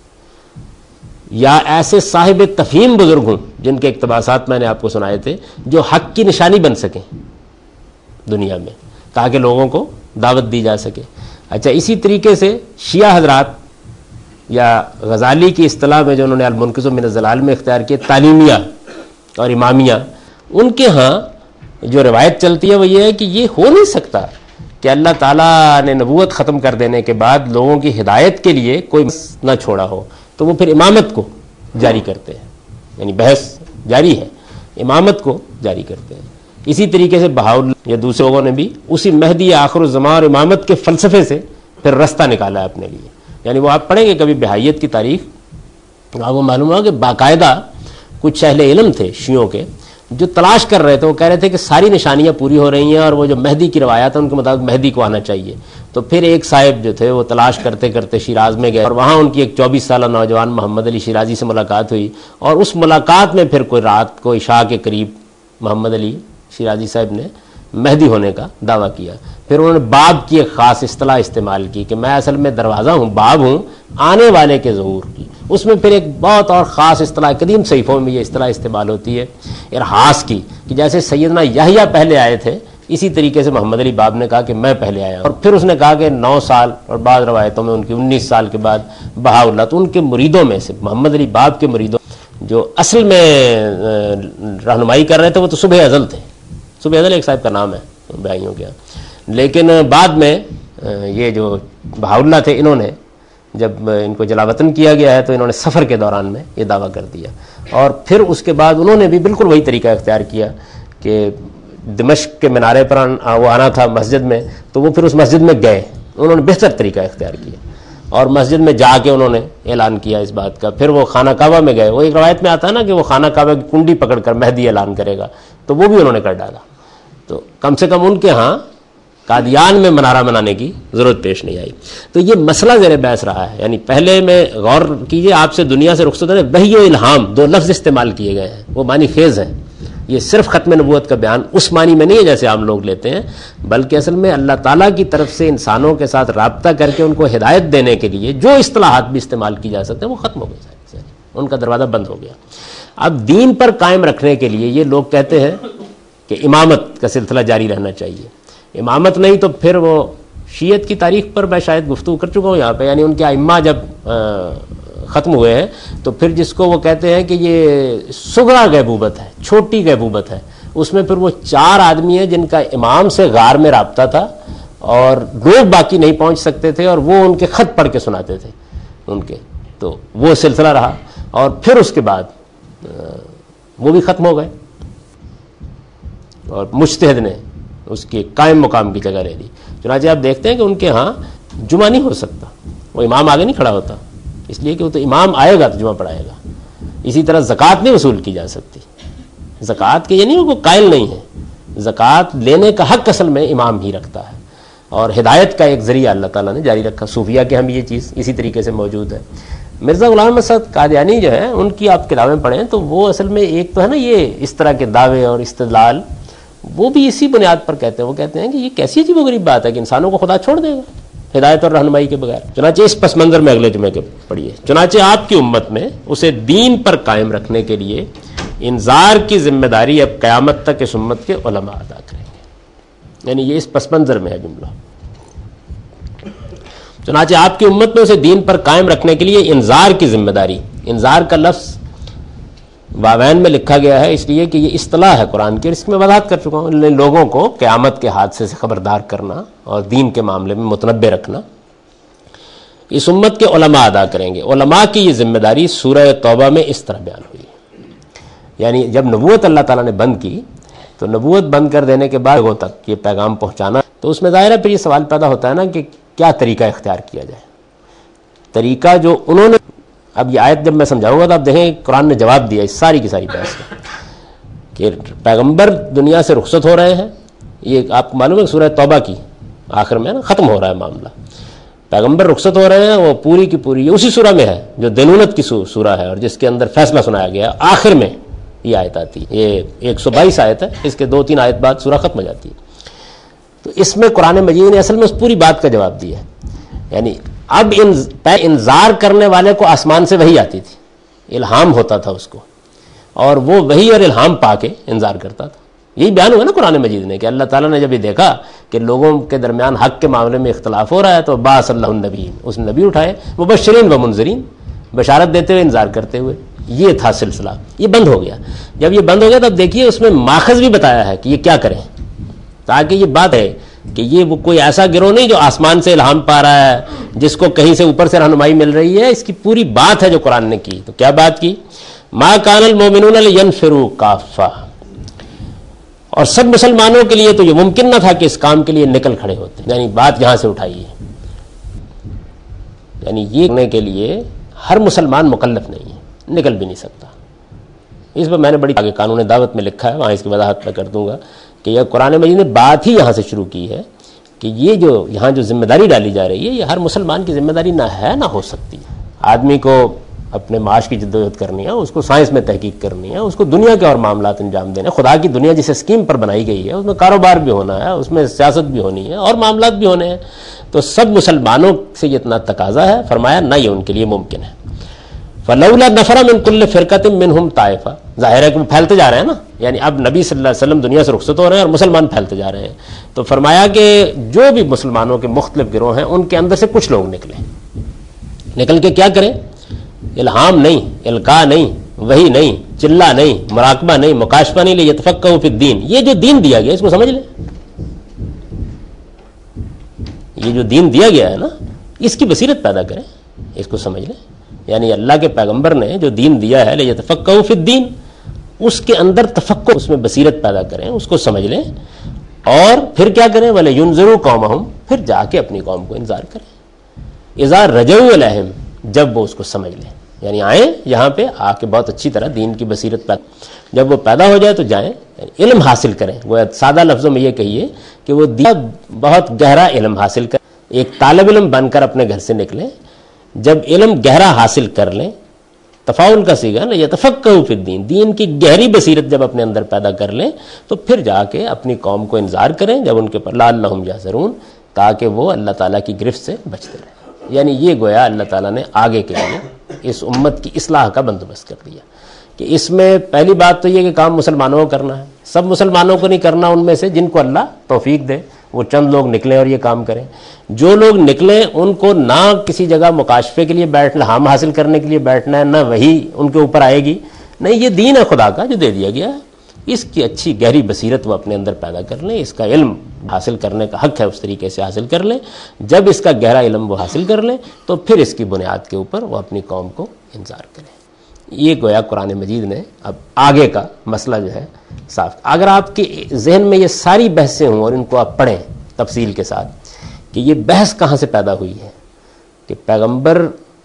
یا ایسے صاحب تفہیم بزرگ ہوں جن کے اقتباسات میں نے آپ کو سنائے تھے، جو حق کی نشانی بن سکیں دنیا میں تاکہ لوگوں کو دعوت دی جا سکے. اچھا اسی طریقے سے شیعہ حضرات یا غزالی کی اصطلاح میں جو انہوں نے المنقذ من الضلال میں اختیار کیے، تعلیمیہ اور امامیہ، ان کے ہاں جو روایت چلتی ہے وہ یہ ہے کہ یہ ہو نہیں سکتا کہ اللہ تعالیٰ نے نبوت ختم کر دینے کے بعد لوگوں کی ہدایت کے لیے کوئی نہ چھوڑا ہو، تو وہ پھر امامت کو جاری کرتے ہیں. یعنی بحث جاری ہے، امامت کو جاری کرتے ہیں. اسی طریقے سے بہاءاللہ یا دوسرے لوگوں نے بھی اسی مہدی آخر الزمان اور امامت کے فلسفے سے پھر رستہ نکالا ہے اپنے لیے. یعنی وہ آپ پڑھیں گے کبھی بہائیت کی تاریخ، آپ کو معلوم ہوگا کہ باقاعدہ کچھ اہل علم تھے شیعوں کے جو تلاش کر رہے تھے، وہ کہہ رہے تھے کہ ساری نشانیاں پوری ہو رہی ہیں اور وہ جو مہدی کی روایات ہیں ان کے مطابق مہدی کو آنا چاہیے. تو پھر ایک صاحب جو تھے وہ تلاش کرتے کرتے شیراز میں گئے اور وہاں ان کی ایک چوبیس سالہ نوجوان محمد علی شیرازی سے ملاقات ہوئی، اور اس ملاقات میں پھر کوئی رات کو عشاء کے قریب محمد علی شیرازی صاحب نے مہدی ہونے کا دعویٰ کیا. پھر انہوں نے باب کی ایک خاص اصطلاح استعمال کی کہ میں اصل میں دروازہ ہوں، باب ہوں آنے والے کے ظہور کی. اس میں پھر ایک بہت اور خاص اصطلاح، قدیم صحیفوں میں یہ اصطلاح استعمال ہوتی ہے ارحاس کی، کہ جیسے سیدنا یحییٰ پہلے آئے تھے اسی طریقے سے محمد علی باب نے کہا کہ میں پہلے آیا ہوں. اور پھر اس نے کہا کہ نو سال اور بعض روایتوں میں ان کی انیس سال کے بعد بہاءاللہ. تو ان کے مریدوں میں سے محمد علی باب کے مریدوں جو اصل میں رہنمائی کر رہے تھے وہ تو صبح ازل تھے. صبح ازل ایک صاحب کا نام ہے بھائیوں کے، لیکن بعد میں یہ جو بہاؤلہ تھے انہوں نے جب ان کو جلاوطن کیا گیا ہے تو انہوں نے سفر کے دوران میں یہ دعویٰ کر دیا، اور پھر اس کے بعد انہوں نے بھی بالکل وہی طریقہ اختیار کیا کہ دمشق کے منارے پر وہ آنا تھا مسجد میں، تو وہ پھر اس مسجد میں گئے، انہوں نے بہتر طریقہ اختیار کیا اور مسجد میں جا کے انہوں نے اعلان کیا اس بات کا. پھر وہ خانہ کعبہ میں گئے، وہ ایک روایت میں آتا ہے نا کہ وہ خانہ کعبہ کی کنڈی پکڑ کر مہدی اعلان کرے گا، تو وہ بھی انہوں نے کر ڈالا. تو کم سے کم ان کے ہاں قادیان میں منارہ بنانے کی ضرورت پیش نہیں آئی. تو یہ مسئلہ زیر بحث رہا ہے. یعنی پہلے میں غور کیجئے، آپ سے دنیا سے رخصت ہونے، وحی و الہام دو لفظ استعمال کیے گئے ہیں، وہ معنی خیز ہیں. یہ صرف ختم نبوت کا بیان اس معنی میں نہیں ہے جیسے عام لوگ لیتے ہیں، بلکہ اصل میں اللہ تعالیٰ کی طرف سے انسانوں کے ساتھ رابطہ کر کے ان کو ہدایت دینے کے لیے جو اصطلاحات بھی استعمال کی جا سکتے ہیں وہ ختم ہو گئے، ان کا دروازہ بند ہو گیا. اب دین پر قائم رکھنے کے لیے یہ لوگ کہتے ہیں کہ امامت کا سلسلہ جاری رہنا چاہیے. امامت نہیں تو پھر وہ شیعت کی تاریخ پر میں شاید گفتگو کر چکا ہوں یہاں پہ. یعنی ان کے ائمہ جب ختم ہوئے ہیں تو پھر جس کو وہ کہتے ہیں کہ یہ صغرا غیبوبت ہے، چھوٹی غیبوبت ہے، اس میں پھر وہ چار آدمی ہیں جن کا امام سے غار میں رابطہ تھا اور لوگ باقی نہیں پہنچ سکتے تھے اور وہ ان کے خط پڑھ کے سناتے تھے ان کے. تو وہ سلسلہ رہا اور پھر اس کے بعد وہ بھی ختم ہو گئے اور مجتہد نے اس کے قائم مقام کی جگہ لے لی. چنانچہ آپ دیکھتے ہیں کہ ان کے ہاں جمعہ نہیں ہو سکتا، وہ امام آگے نہیں کھڑا ہوتا، اس لیے کہ وہ تو امام آئے گا تو جمعہ پڑھائے گا. اسی طرح زکوٰۃ نہیں وصول کی جا سکتی، زکوٰۃ کے یہ نہیں وہ قائل نہیں ہے، زکوٰۃ لینے کا حق اصل میں امام ہی رکھتا ہے اور ہدایت کا ایک ذریعہ اللہ تعالیٰ نے جاری رکھا. صوفیہ کے ہم یہ چیز اسی طریقے سے موجود ہے. مرزا غلام احمد سعد قادیانی جو ہے ان کی آپ کتابیں پڑھیں تو وہ اصل میں ایک تو ہے نا یہ اس طرح کے دعوے اور استدلال وہ بھی اسی بنیاد پر کہتے ہیں. وہ کہتے ہیں کہ یہ کیسی عجیب و غریب بات ہے کہ انسانوں کو خدا چھوڑ دے گا ہدایت اور رہنمائی کے بغیر. چنانچہ اس پس منظر میں اگلے جمعے کے پڑھیے. چنانچہ آپ کی امت میں اسے دین پر قائم رکھنے کے لیے انذار کی ذمہ داری اب قیامت تک اس امت کے علماء ادا کریں گے. یعنی یہ اس پس منظر میں ہے جملہ. چنانچہ آپ کی امت میں اسے دین پر قائم رکھنے کے لیے انذار کی ذمہ داری. انذار کا لفظ واوین میں لکھا گیا ہے اس لیے کہ یہ اصطلاح ہے قرآن کی اور اس میں وضاحت کر چکا ہوں. لوگوں کو قیامت کے حادثے سے خبردار کرنا اور دین کے معاملے میں متنبع رکھنا اس امت کے علماء ادا کریں گے. علماء کی یہ ذمہ داری سورہ توبہ میں اس طرح بیان ہوئی. یعنی جب نبوت اللہ تعالیٰ نے بند کی تو نبوت بند کر دینے کے بعد لوگوں تک یہ پیغام پہنچانا، تو اس میں ظاہر ہے پھر یہ سوال پیدا ہوتا ہے نا کہ کیا طریقہ اختیار کیا جائے. طریقہ جو انہوں نے، اب یہ آیت جب میں سمجھاؤں گا تو آپ دیکھیں قرآن نے جواب دیا اس ساری کی ساری بحث کا کہ پیغمبر دنیا سے رخصت ہو رہے ہیں. یہ آپ کو معلوم ہے سورہ توبہ کی آخر میں نا ختم ہو رہا ہے معاملہ. پیغمبر رخصت ہو رہے ہیں، وہ پوری کی پوری یہ اسی سورہ میں ہے جو دینونت کی سورہ ہے اور جس کے اندر فیصلہ سنایا گیا. آخر میں یہ آیت آتی ہے، یہ ایک سو بائیس آیت ہے، اس کے دو تین آیت بعد سورہ ختم ہو جاتی ہے. تو اس میں قرآن مجید نے اصل میں اس پوری بات کا جواب دیا ہے. یعنی اب انذار کرنے والے کو آسمان سے وحی آتی تھی، الہام ہوتا تھا اس کو، اور وہ وحی اور الہام پا کے انذار کرتا تھا. یہی بیان ہوا نا قرآن مجید نے کہ اللہ تعالیٰ نے جب یہ دیکھا کہ لوگوں کے درمیان حق کے معاملے میں اختلاف ہو رہا ہے تو باعث اللہ النبیین، اس نے نبی اٹھائے، مبشرین و منذرین، بشارت دیتے ہوئے انذار کرتے ہوئے. یہ تھا سلسلہ. یہ بند ہو گیا. جب یہ بند ہو گیا تب دیکھیے اس میں ماخذ بھی بتایا ہے کہ یہ کیا کریں، تاکہ یہ بات ہے کہ یہ وہ کوئی ایسا گروہ نہیں جو آسمان سے الہام پا رہا ہے، جس کو کہیں سے اوپر سے رہنمائی مل رہی ہے. اس کی پوری بات ہے جو قرآن نے کی. تو کیا بات کی؟ ما کان المؤمنون لینفروا کافہ، اور سب مسلمانوں کے لیے تو یہ ممکن نہ تھا کہ اس کام کے لیے نکل کھڑے ہوتے. یعنی بات یہاں سے اٹھائی ہے. یعنی یہ کرنے کے لیے ہر مسلمان مکلف نہیں ہے، نکل بھی نہیں سکتا. اس پر میں نے بڑی آگے قانون دعوت میں لکھا ہے، وہاں اس کی وضاحت میں کر دوں گا کہ یہ قرآن مجید نے بات ہی یہاں سے شروع کی ہے کہ یہ جو یہاں جو ذمہ داری ڈالی جا رہی ہے یہ ہر مسلمان کی ذمہ داری نہ ہے نہ ہو سکتی. آدمی کو اپنے معاش کی جدوجہد کرنی ہے، اس کو سائنس میں تحقیق کرنی ہے، اس کو دنیا کے اور معاملات انجام دینے. خدا کی دنیا جس اسکیم پر بنائی گئی ہے اس میں کاروبار بھی ہونا ہے، اس میں سیاست بھی ہونی ہے اور معاملات بھی ہونے ہیں. تو سب مسلمانوں سے یہ اتنا تقاضا ہے، فرمایا نہ یہ ان کے لیے ممکن ہے. فلولا نفر من کل فرقۃ منہم طائفہ، ظاہر ہے کہ وہ پھیلتے جا رہے ہیں نا. یعنی اب نبی صلی اللہ علیہ وسلم دنیا سے رخصت ہو رہے ہیں اور مسلمان پھیلتے جا رہے ہیں. تو فرمایا کہ جو بھی مسلمانوں کے مختلف گروہ ہیں ان کے اندر سے کچھ لوگ نکلیں. نکل کے کیا کریں؟ الہام نہیں، القاء نہیں، وہی نہیں, چلا نہیں, مراقبہ نہیں, مکاشفہ نہیں, لیتفقہوا فی الدین. یہ جو دین دیا گیا اس کو سمجھ لیں, یہ جو دین دیا گیا ہے نا اس کی بصیرت پیدا کریں, اس کو سمجھ لیں. یعنی اللہ کے پیغمبر نے جو دین دیا ہے لیتفقہوا فی الدین, اس کے اندر تفقہ, اس میں بصیرت پیدا کریں, اس کو سمجھ لیں, اور پھر کیا کریں, وَلَيُنذِرُوا قَوْمَهُمْ, پھر جا کے اپنی قوم کو انذار کریں. اذا رجعوا الیہم, جب وہ اس کو سمجھ لیں, یعنی آئیں یہاں پہ آ کے بہت اچھی طرح دین کی بصیرت پیدا, جب وہ پیدا ہو جائے تو جائیں, علم حاصل کریں. وہ سادہ لفظوں میں یہ کہیے کہ وہ بہت گہرا علم حاصل کریں, ایک طالب علم بن کر اپنے گھر سے نکلیں, جب علم گہرا حاصل کر لیں, تفاعل کا سیگا نا, یتفقہوا فی الدین, دین کی گہری بصیرت جب اپنے اندر پیدا کر لیں تو پھر جا کے اپنی قوم کو انذار کریں, جب ان کے پر لعلہم یحذرون, تاکہ وہ اللہ تعالیٰ کی گرفت سے بچتے رہیں. یعنی یہ گویا اللہ تعالیٰ نے آگے کے لیے اس امت کی اصلاح کا بندوبست کر دیا کہ اس میں پہلی بات تو یہ کہ کام مسلمانوں کو کرنا ہے. سب مسلمانوں کو نہیں کرنا, ان میں سے جن کو اللہ توفیق دے وہ چند لوگ نکلیں اور یہ کام کریں. جو لوگ نکلیں ان کو نہ کسی جگہ مکاشفے کے لیے بیٹھنا, ہم حاصل کرنے کے لیے بیٹھنا ہے, نہ وہی ان کے اوپر آئے گی, نہیں, یہ دین ہے خدا کا جو دے دیا گیا ہے, اس کی اچھی گہری بصیرت وہ اپنے اندر پیدا کر لیں, اس کا علم حاصل کرنے کا حق ہے اس طریقے سے حاصل کر لیں. جب اس کا گہرا علم وہ حاصل کر لیں تو پھر اس کی بنیاد کے اوپر وہ اپنی قوم کو انذار کریں. یہ گویا قرآن مجید نے اب آگے کا مسئلہ جو ہے صاف. اگر آپ کے ذہن میں یہ ساری بحثیں ہوں اور ان کو آپ پڑھیں تفصیل کے ساتھ کہ یہ بحث کہاں سے پیدا ہوئی ہے کہ پیغمبر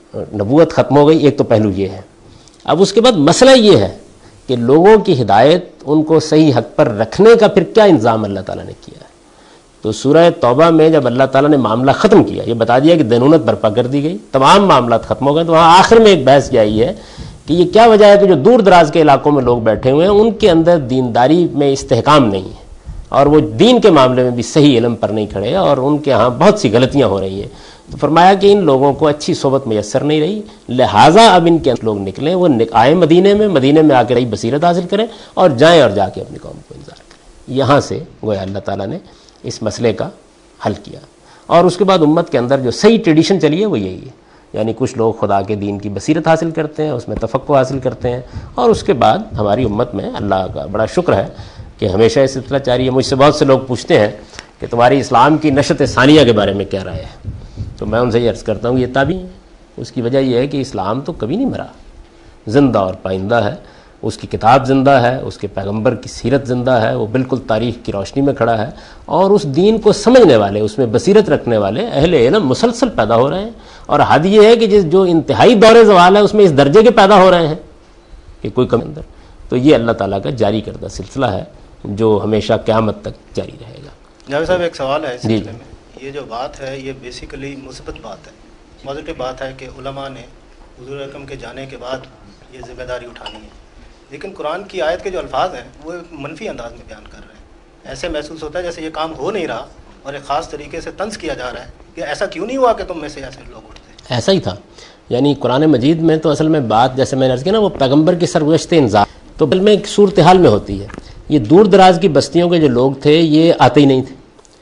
نبوت ختم ہو گئی, ایک تو پہلو یہ ہے. اب اس کے بعد مسئلہ یہ ہے کہ لوگوں کی ہدایت, ان کو صحیح حق پر رکھنے کا پھر کیا انتظام اللہ تعالیٰ نے کیا ہے. تو سورہ توبہ میں جب اللہ تعالیٰ نے معاملہ ختم کیا, یہ بتا دیا کہ دینونت برپا کر دی گئی, تمام معاملات ختم ہو گئے, تو وہاں آخر میں ایک بحث یہ آئی ہے کہ یہ کیا وجہ ہے کہ جو دور دراز کے علاقوں میں لوگ بیٹھے ہوئے ہیں ان کے اندر دینداری میں استحکام نہیں ہے, اور وہ دین کے معاملے میں بھی صحیح علم پر نہیں کھڑے, اور ان کے ہاں بہت سی غلطیاں ہو رہی ہیں. تو فرمایا کہ ان لوگوں کو اچھی صحبت میسر نہیں رہی, لہٰذا اب ان کے لوگ نکلیں, وہ آئیں مدینے میں, مدینے میں آ کے رہی بصیرت حاصل کریں اور جائیں اور جا کے اپنی قوم کو انذار کریں. یہاں سے گویا اللہ تعالیٰ نے اس مسئلے کا حل کیا. اور اس کے بعد امت کے اندر جو صحیح ٹریڈیشن چلی ہے وہ یہی ہے, یعنی کچھ لوگ خدا کے دین کی بصیرت حاصل کرتے ہیں, اس میں تفقہ حاصل کرتے ہیں, اور اس کے بعد ہماری امت میں اللہ کا بڑا شکر ہے کہ ہمیشہ یہ سلسلہ جاری ہے. مجھ سے بہت سے لوگ پوچھتے ہیں کہ تمہاری اسلام کی نشت ثانیہ کے بارے میں کیا رائے ہے, تو میں ان سے یہ عرض کرتا ہوں یہ تابعی ہے. اس کی وجہ یہ ہے کہ اسلام تو کبھی نہیں مرا, زندہ اور پائندہ ہے, اس کی کتاب زندہ ہے, اس کے پیغمبر کی سیرت زندہ ہے, وہ بالکل تاریخ کی روشنی میں کھڑا ہے, اور اس دین کو سمجھنے والے, اس میں بصیرت رکھنے والے اہل علم مسلسل پیدا ہو رہے ہیں. اور حد یہ ہے کہ جس جو انتہائی دور زوال ہے اس میں اس درجے کے پیدا ہو رہے ہیں کہ کوئی کمی اندر. تو یہ اللہ تعالیٰ کا جاری کردہ سلسلہ ہے جو ہمیشہ قیامت تک جاری رہے گا. جاوید صاحب ایک سوال ہے اس سلسلے میں. یہ جو بات ہے یہ بیسیکلی مثبت بات ہے, پازیٹیو بات ہے کہ علماء نے حضور اکرم کے جانے کے بعد یہ ذمہ داری اٹھانی ہے, لیکن قرآن کی آیت کے جو الفاظ ہیں وہ ایک منفی انداز میں بیان کر رہے ہیں. ایسے محسوس ہوتا ہے جیسے یہ کام ہو نہیں رہا اور ایک خاص طریقے سے طنز کیا جا رہا ہے کہ ایسا کیوں نہیں ہوا کہ تم میں سے ایسے لوگ اٹھتے. ایسا ہی تھا, یعنی قرآن مجید میں تو اصل میں بات جیسے میں نے عرض کیا نا وہ پیغمبر کی سرگزشت انذار تو بل میں ایک صورتحال میں ہوتی ہے. یہ دور دراز کی بستیوں کے جو لوگ تھے یہ آتے ہی نہیں تھے,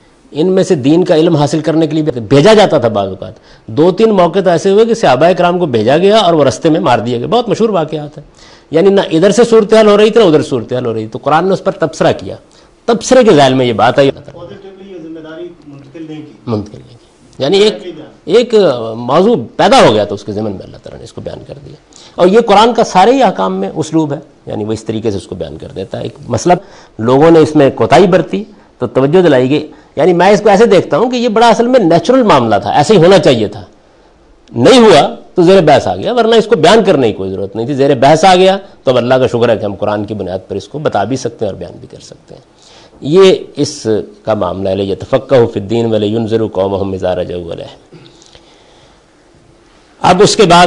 ان میں سے دین کا علم حاصل کرنے کے لیے بھیجا جاتا تھا. بعض اوقات دو تین موقع تو ایسے ہوئے کہ صحابہ کرام کو بھیجا گیا اور وہ رستے میں مار دیا گیا, بہت مشہور واقعات ہیں. یعنی نہ ادھر سے صورتحال ہو رہی تھی نہ ادھر صورتحال ہو رہی, تو قرآن نے اس پر تبصرہ کیا, تبصرے کے ذیل میں یہ بات آئی, منتقل نہیں کی, یعنی ایک ایک موضوع پیدا ہو گیا تو اس کے ضمن میں اللہ تعالیٰ نے اس کو بیان کر دیا. اور یہ قرآن کا سارے ہی احکام میں اسلوب ہے, یعنی وہ اس طریقے سے اس کو بیان کر دیتا ہے. ایک مسئلہ لوگوں نے اس میں کوتاہی برتی تو توجہ دلائی گئی. یعنی میں اس کو ایسے دیکھتا ہوں کہ یہ بڑا اصل میں نیچرل معاملہ تھا, ایسے ہی ہونا چاہیے تھا, نہیں ہوا تو زیر بحث آ گیا, ورنہ اس کو بیان کرنے کی کوئی ضرورت نہیں تھی. زیر بحث آ گیا تو اب اللہ کا شکر ہے کہ ہم قرآن کی بنیاد پر اس کو بتا بھی سکتے ہیں اور بیان بھی کر سکتے ہیں. یہ اس کا معاملہ ہے. یتفقہوا فی الدین ولینذروا قومہم اذا رجعوا الیہم. اب اس کے بعد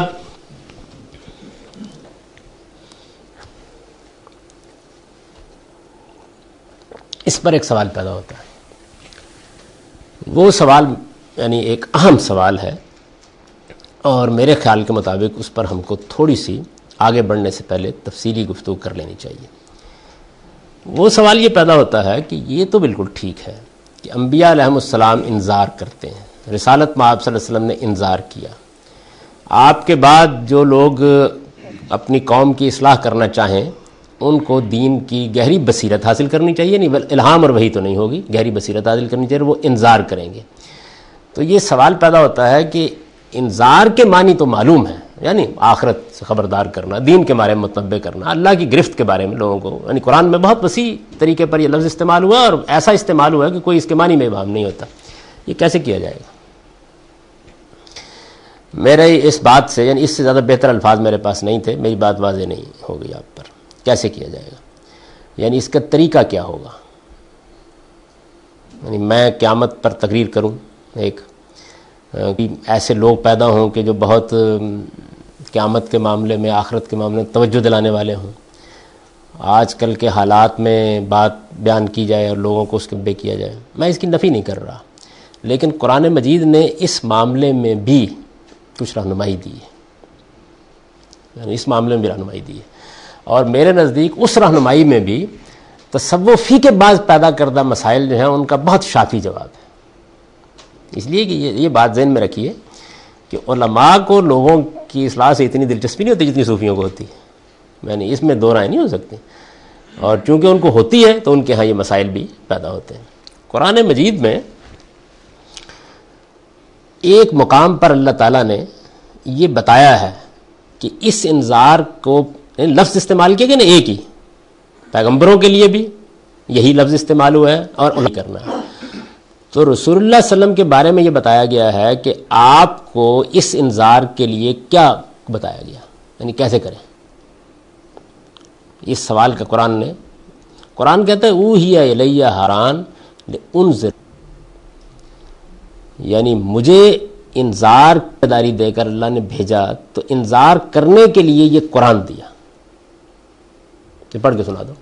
اس پر ایک سوال پیدا ہوتا ہے. وہ سوال یعنی ایک اہم سوال ہے, اور میرے خیال کے مطابق اس پر ہم کو تھوڑی سی آگے بڑھنے سے پہلے تفصیلی گفتگو کر لینی چاہیے. وہ سوال یہ پیدا ہوتا ہے کہ یہ تو بالکل ٹھیک ہے کہ انبیاء علیہم السلام انذار کرتے ہیں, رسالت میں آپ صلی اللہ علیہ وسلم نے انذار کیا, آپ کے بعد جو لوگ اپنی قوم کی اصلاح کرنا چاہیں ان کو دین کی گہری بصیرت حاصل کرنی چاہیے، نہیں الہام اور وحی تو نہیں ہوگی، گہری بصیرت حاصل کرنی چاہیے، وہ انذار کریں گے۔ تو یہ سوال پیدا ہوتا ہے کہ انذار کے معنی تو معلوم ہے، یعنی آخرت سے خبردار کرنا، دین کے بارے میں متنبع کرنا، اللہ کی گرفت کے بارے میں لوگوں کو، یعنی قرآن میں بہت وسیع طریقے پر یہ لفظ استعمال ہوا اور ایسا استعمال ہوا کہ کوئی اس کے معنی میں ابہام نہیں ہوتا۔ یہ کیسے کیا جائے گا؟ میرے اس بات سے، یعنی اس سے زیادہ بہتر الفاظ میرے پاس نہیں تھے، میری بات واضح نہیں ہو گئی آپ پر۔ کیسے کیا جائے گا، یعنی اس کا طریقہ کیا ہوگا؟ یعنی میں قیامت پر تقریر کروں، ایک ایسے لوگ پیدا ہوں کہ جو بہت قیامت کے معاملے میں، آخرت کے معاملے میں توجہ دلانے والے ہوں، آج کل کے حالات میں بات بیان کی جائے اور لوگوں کو اس کے بے کیا جائے، میں اس کی نفی نہیں کر رہا، لیکن قرآن مجید نے اس معاملے میں بھی کچھ رہنمائی دی ہے، یعنی اس معاملے میں بھی رہنمائی دی ہے، اور میرے نزدیک اس رہنمائی میں بھی تصوفی کے بعض پیدا کردہ مسائل جو ہیں ان کا بہت شافی جواب ہے۔ اس لیے کہ یہ بات ذہن میں رکھیے کہ علماء کو لوگوں کی اصلاح سے اتنی دلچسپی نہیں ہوتی جتنی صوفیوں کو ہوتی ہے، یعنی اس میں دو رائے نہیں ہو سکتی، اور چونکہ ان کو ہوتی ہے تو ان کے ہاں یہ مسائل بھی پیدا ہوتے ہیں۔ قرآن مجید میں ایک مقام پر اللہ تعالیٰ نے یہ بتایا ہے کہ اس انذار کو لفظ استعمال کیا گیا نا، ایک ہی پیغمبروں کے لیے بھی یہی لفظ استعمال ہوا ہے اور انہیں کرنا ہے۔ تو رسول اللہ صلی اللہ علیہ وسلم کے بارے میں یہ بتایا گیا ہے کہ آپ کو اس انذار کے لیے کیا بتایا گیا، یعنی کیسے کریں۔ اس سوال کا قرآن نے، قرآن کہتا ہے اوحی الیہ حران لانذر، یعنی مجھے انذار داری دے کر اللہ نے بھیجا تو انذار کرنے کے لیے یہ قرآن دیا۔ کہ پڑھ کے سنا دو۔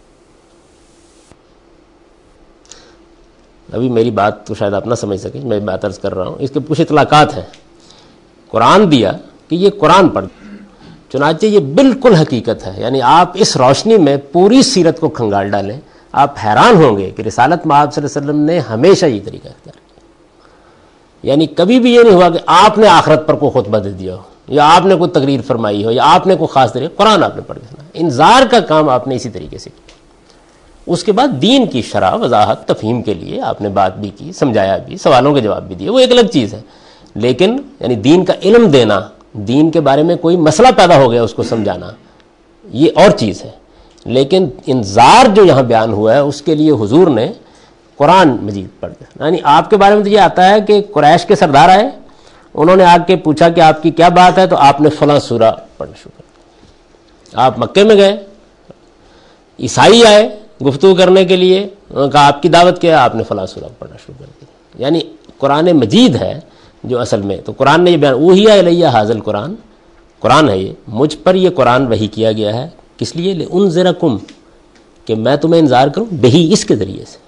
ابھی میری بات تو شاید آپ نہ سمجھ سکیں، میں بات عرض کر رہا ہوں، اس کے کچھ اطلاقات ہیں۔ قرآن دیا کہ یہ قرآن پڑھ، چنانچہ یہ بالکل حقیقت ہے، یعنی آپ اس روشنی میں پوری سیرت کو کھنگال ڈالیں، آپ حیران ہوں گے کہ رسالت مآب صلی اللہ علیہ وسلم نے ہمیشہ یہ طریقہ اختیار کیا، یعنی کبھی بھی یہ نہیں ہوا کہ آپ نے آخرت پر کوئی خطبہ دے دیا ہو، یا آپ نے کوئی تقریر فرمائی ہو، یا آپ نے کوئی خاص طریقہ، قرآن آپ نے پڑھ دینا۔ انذار کا کام آپ نے اسی طریقے سے کیا۔ اس کے بعد دین کی شرح، وضاحت، تفہیم کے لیے آپ نے بات بھی کی، سمجھایا بھی، سوالوں کے جواب بھی دیے، وہ ایک الگ چیز ہے، لیکن یعنی دین کا علم دینا، دین کے بارے میں کوئی مسئلہ پیدا ہو گیا اس کو سمجھانا، یہ اور چیز ہے۔ لیکن انذار جو یہاں بیان ہوا ہے اس کے لیے حضور نے قرآن مجید پڑھ دیا۔ یعنی آپ کے بارے میں تو یہ آتا ہے کہ قریش کے سردار آئے، انہوں نے آ کے پوچھا کہ آپ کی کیا بات ہے، تو آپ نے فلاں سورہ پڑھنا شروع کر دیا۔ آپ مکے میں گئے، عیسائی آئے گفتگو کرنے کے لیے، انہوں نے کہا آپ کی دعوت کیا ہے، آپ نے فلاں سورہ پڑھنا شروع کر دیا۔ یعنی قرآن مجید ہے جو اصل میں، تو قرآن نے یہ بیان اوحی الیہ ھذا القرآن، قرآن ہے یہ، مجھ پر یہ قرآن وحی کیا گیا ہے، کس لیے؟ لانذرکم، کہ میں تمہیں انذار کروں، بہی، اس کے ذریعے سے۔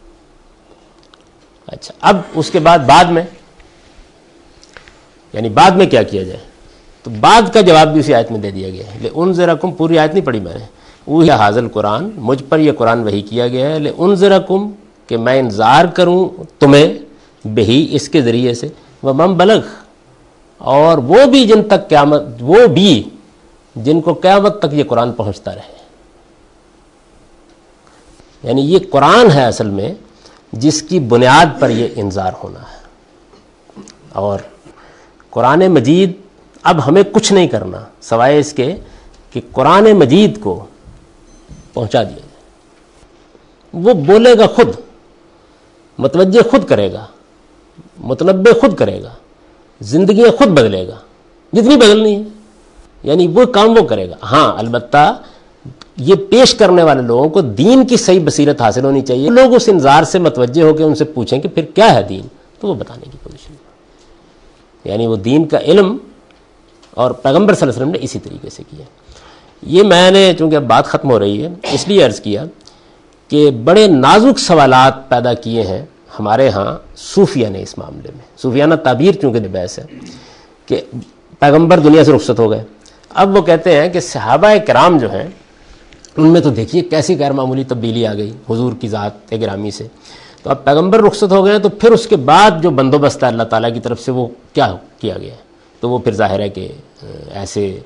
اچھا، اب اس کے بعد بعد میں، یعنی بعد میں کیا کیا جائے، تو بعد کا جواب بھی اسی آیت میں دے دیا گیا ہے۔ لانذرکم، پوری آیت نہیں پڑھی میں نے، اوحی ھذا القرآن، مجھ پر یہ قرآن وحی کیا گیا ہے، لانذرکم، کہ میں انذار کروں تمہیں، بہی، اس کے ذریعے سے، ومن بلغ، اور وہ بھی جن تک قیامت، وہ بھی جن کو قیامت تک یہ قرآن پہنچتا رہے۔ یعنی یہ قرآن ہے اصل میں جس کی بنیاد پر یہ انذار ہونا ہے، اور قرآن مجید اب ہمیں کچھ نہیں کرنا سوائے اس کے کہ قرآن مجید کو پہنچا دیا جائے۔ وہ بولے گا خود، متوجہ خود کرے گا، متنبع خود کرے گا، زندگیاں خود بدلے گا جتنی بدلنی ہے، یعنی وہ کام وہ کرے گا۔ ہاں البتہ یہ پیش کرنے والے لوگوں کو دین کی صحیح بصیرت حاصل ہونی چاہیے، لوگ اس انذار سے متوجہ ہو کے ان سے پوچھیں کہ پھر کیا ہے دین، تو وہ بتانے کی پوزیشن میں، یعنی وہ دین کا علم، اور پیغمبر صلی اللہ علیہ وسلم نے اسی طریقے سے کیا۔ یہ میں نے چونکہ اب بات ختم ہو رہی ہے اس لیے عرض کیا کہ بڑے نازک سوالات پیدا کیے ہیں ہمارے ہاں صوفیہ نے اس معاملے میں، صوفیانہ تعبیر چونکہ بحث ہے کہ پیغمبر دنیا سے رخصت ہو گئے، اب وہ کہتے ہیں کہ صحابہ کرام جو ہیں ان میں تو دیکھیے کیسی غیر معمولی تبدیلی آ گئی حضور کی ذات گرامی سے، تو اب پیغمبر رخصت ہو گئے تو پھر اس کے بعد جو بندوبست ہے اللہ تعالیٰ کی طرف سے وہ کیا کیا گیا ہے، تو وہ پھر ظاہر ہے کہ ایسے